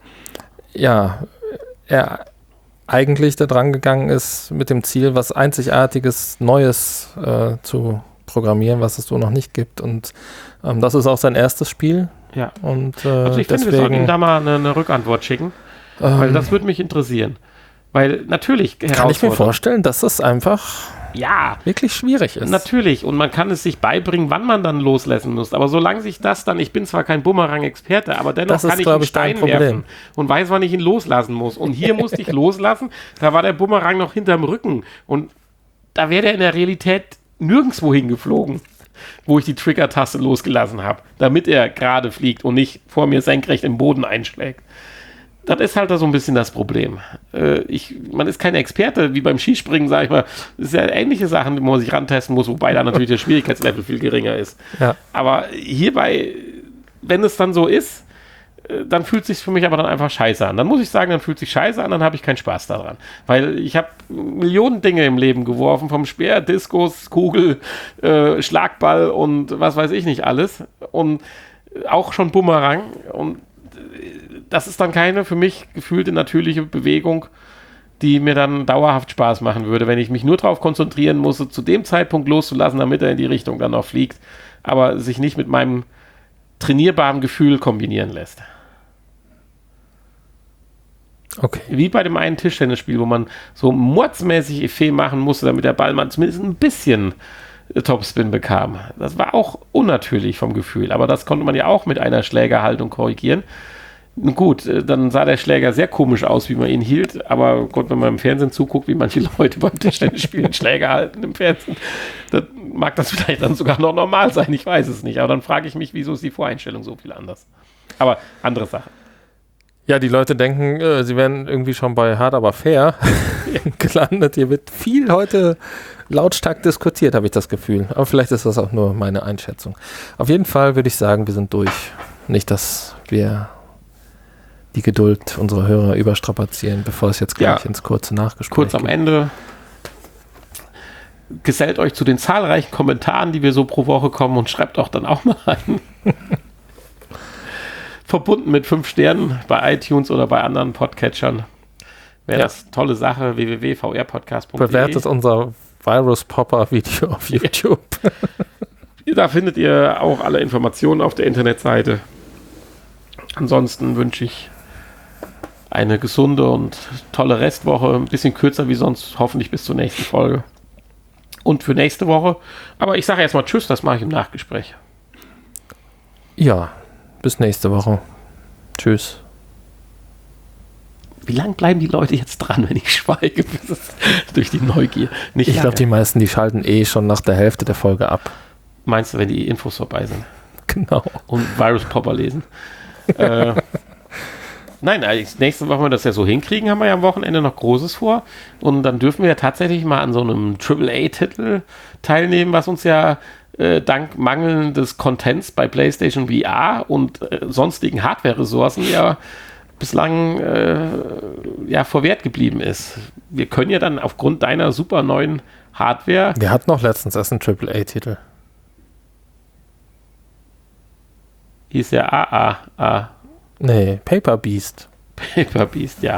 Speaker 1: er eigentlich da dran gegangen ist mit dem Ziel, was Einzigartiges, Neues zu programmieren, was es so noch nicht gibt. Und das ist auch sein erstes Spiel.
Speaker 2: Ja.
Speaker 1: Und,
Speaker 2: also ich finde, wir sollten ihm da mal eine Rückantwort schicken, weil das würde mich interessieren. Weil natürlich
Speaker 1: kann ich mir vorstellen, dass es einfach wirklich schwierig ist.
Speaker 2: Natürlich. Und man kann es sich beibringen, wann man dann loslassen muss. Aber solange sich das dann, ich bin zwar kein Bumerang-Experte, aber dennoch kann ich einen Stein werfen und weiß, wann ich ihn loslassen muss. Und hier musste ich loslassen, da war der Bumerang noch hinterm Rücken. Und da wäre der in der Realität nirgendwo hingeflogen, wo ich die Trigger-Taste losgelassen habe, damit er gerade fliegt und nicht vor mir senkrecht im Boden einschlägt. Das ist halt da so ein bisschen das Problem. Man ist kein Experte, wie beim Skispringen, sage ich mal. Das sind ja ähnliche Sachen, wo man sich rantesten muss, wobei da natürlich der Schwierigkeitslevel viel geringer ist.
Speaker 1: Ja.
Speaker 2: Aber hierbei, wenn es dann so ist, dann fühlt es sich für mich aber dann einfach scheiße an. Dann muss ich sagen, dann fühlt es sich scheiße an, dann habe ich keinen Spaß daran. Weil ich habe Millionen Dinge im Leben geworfen, vom Speer, Diskus, Kugel, Schlagball und was weiß ich nicht alles. Und auch schon Bumerang. Und das ist dann keine für mich gefühlte natürliche Bewegung, die mir dann dauerhaft Spaß machen würde, wenn ich mich nur darauf konzentrieren muss, zu dem Zeitpunkt loszulassen, damit er in die Richtung dann noch fliegt, aber sich nicht mit meinem trainierbaren Gefühl kombinieren lässt.
Speaker 1: Okay.
Speaker 2: Wie bei dem einen Tischtennisspiel, wo man so mordsmäßig Effet machen musste, damit der Ball mal zumindest ein bisschen Topspin bekam. Das war auch unnatürlich vom Gefühl, aber das konnte man ja auch mit einer Schlägerhaltung korrigieren. Gut, dann sah der Schläger sehr komisch aus, wie man ihn hielt, aber Gott, wenn man im Fernsehen zuguckt, wie manche Leute beim Tischtennisspielen Schläger halten im Fernsehen, dann mag das vielleicht dann sogar noch normal sein, ich weiß es nicht, aber dann frage ich mich, wieso ist die Voreinstellung so viel anders? Aber andere Sache.
Speaker 1: Ja, die Leute denken, sie wären irgendwie schon bei Hard aber fair. gelandet. Hier wird viel heute lautstark diskutiert, habe ich das Gefühl. Aber vielleicht ist das auch nur meine Einschätzung. Auf jeden Fall würde ich sagen, wir sind durch. Nicht, dass wir die Geduld unserer Hörer überstrapazieren, bevor es jetzt gleich ins kurze Nachgespräch
Speaker 2: kurz am Ende. Gesellt euch zu den zahlreichen Kommentaren, die wir so pro Woche kommen und schreibt auch dann auch mal rein. Verbunden mit 5 Sternen bei iTunes oder bei anderen Podcatchern. Wäre das tolle Sache, www.vrpodcast.de.
Speaker 1: Bewertet unser Virus-Popper-Video auf YouTube.
Speaker 2: Da findet ihr auch alle Informationen auf der Internetseite. Ansonsten wünsche ich eine gesunde und tolle Restwoche. Ein bisschen kürzer wie sonst, hoffentlich bis zur nächsten Folge. Und für nächste Woche. Aber ich sage erstmal Tschüss, das mache ich im Nachgespräch.
Speaker 1: Ja, bis nächste Woche. Tschüss.
Speaker 2: Wie lange bleiben die Leute jetzt dran, wenn ich schweige? Durch die Neugier. Nicht
Speaker 1: ich glaube, die meisten, die schalten schon nach der Hälfte der Folge ab.
Speaker 2: Meinst du, wenn die Infos vorbei sind?
Speaker 1: Genau.
Speaker 2: Und Virus-Popper lesen. Nein, nächste Woche, wenn wir das ja so hinkriegen, haben wir ja am Wochenende noch Großes vor. Und dann dürfen wir ja tatsächlich mal an so einem AAA-Titel teilnehmen, was uns ja dank mangelndes Contents bei PlayStation VR und sonstigen Hardware-Ressourcen ja bislang verwehrt geblieben ist. Wir können ja dann aufgrund deiner super neuen Hardware...
Speaker 1: Wir hatten noch letztens erst einen AAA-Titel.
Speaker 2: Hieß ja AAA.
Speaker 1: Nee, Paper Beast.
Speaker 2: Paper Beast, ja.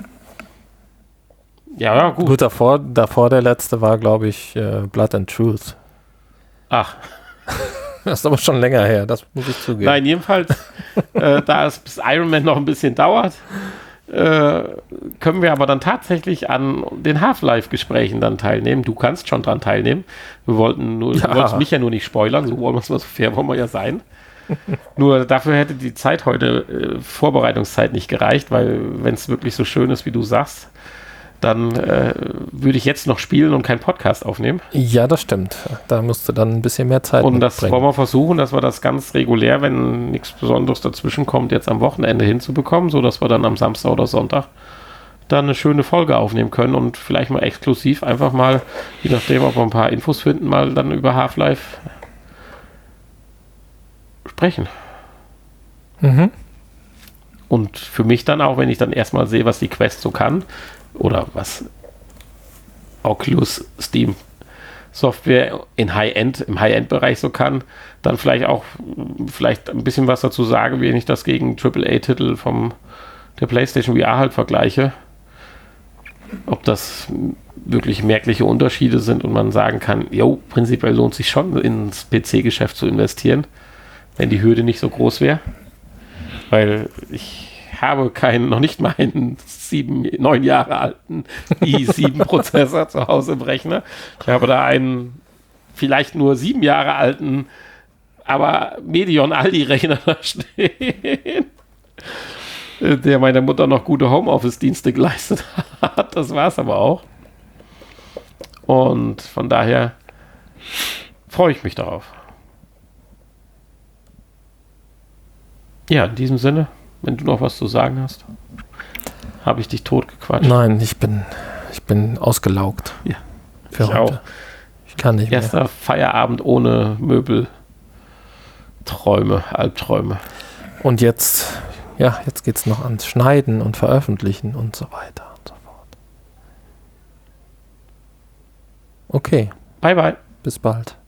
Speaker 2: Ja, gut.
Speaker 1: Gut, davor der letzte war, glaube ich, Blood and Truth.
Speaker 2: Ach.
Speaker 1: Das ist aber schon länger her, das muss ich zugeben.
Speaker 2: Nein, jedenfalls, da es bis Iron Man noch ein bisschen dauert, können wir aber dann tatsächlich an den Half-Life-Gesprächen dann teilnehmen. Du kannst schon dran teilnehmen. Du wolltest mich ja nur nicht spoilern, so wollen wir es mal, so fair wollen wir ja sein. Nur dafür hätte die Zeit heute, Vorbereitungszeit nicht gereicht, weil wenn es wirklich so schön ist, wie du sagst, dann würde ich jetzt noch spielen und keinen Podcast aufnehmen.
Speaker 1: Ja, das stimmt. Da musst du dann ein bisschen mehr Zeit
Speaker 2: und das wollen wir versuchen, dass wir das ganz regulär, wenn nichts Besonderes dazwischen kommt, jetzt am Wochenende hinzubekommen, sodass wir dann am Samstag oder Sonntag dann eine schöne Folge aufnehmen können und vielleicht mal exklusiv einfach mal, je nachdem, ob wir ein paar Infos finden, mal dann über Half-Life sprechen.
Speaker 1: Mhm.
Speaker 2: Und für mich dann auch, wenn ich dann erstmal sehe, was die Quest so kann oder was Oculus Steam Software im High-End-Bereich so kann, dann vielleicht ein bisschen was dazu sage, wenn ich das gegen AAA-Titel der PlayStation VR halt vergleiche. Ob das wirklich merkliche Unterschiede sind und man sagen kann, prinzipiell lohnt sich schon ins PC-Geschäft zu investieren, wenn die Hürde nicht so groß wäre. Weil ich habe noch nicht mal einen 9 Jahre alten i7-Prozessor zu Hause im Rechner. Ich habe da einen vielleicht nur 7 Jahre alten, aber Medion Aldi-Rechner da stehen, der meiner Mutter noch gute Homeoffice-Dienste geleistet hat. Das war es aber auch. Und von daher freue ich mich darauf. Ja, in diesem Sinne, wenn du noch was zu sagen hast, habe ich dich totgequatscht.
Speaker 1: Nein, ich bin ausgelaugt.
Speaker 2: Ja,
Speaker 1: für
Speaker 2: ich
Speaker 1: heute.
Speaker 2: auch.
Speaker 1: Ich kann nicht
Speaker 2: Erster
Speaker 1: mehr.
Speaker 2: Feierabend ohne Möbel. Albträume.
Speaker 1: Und jetzt geht's noch ans Schneiden und Veröffentlichen und so weiter und so fort. Okay.
Speaker 2: Bye, bye.
Speaker 1: Bis bald.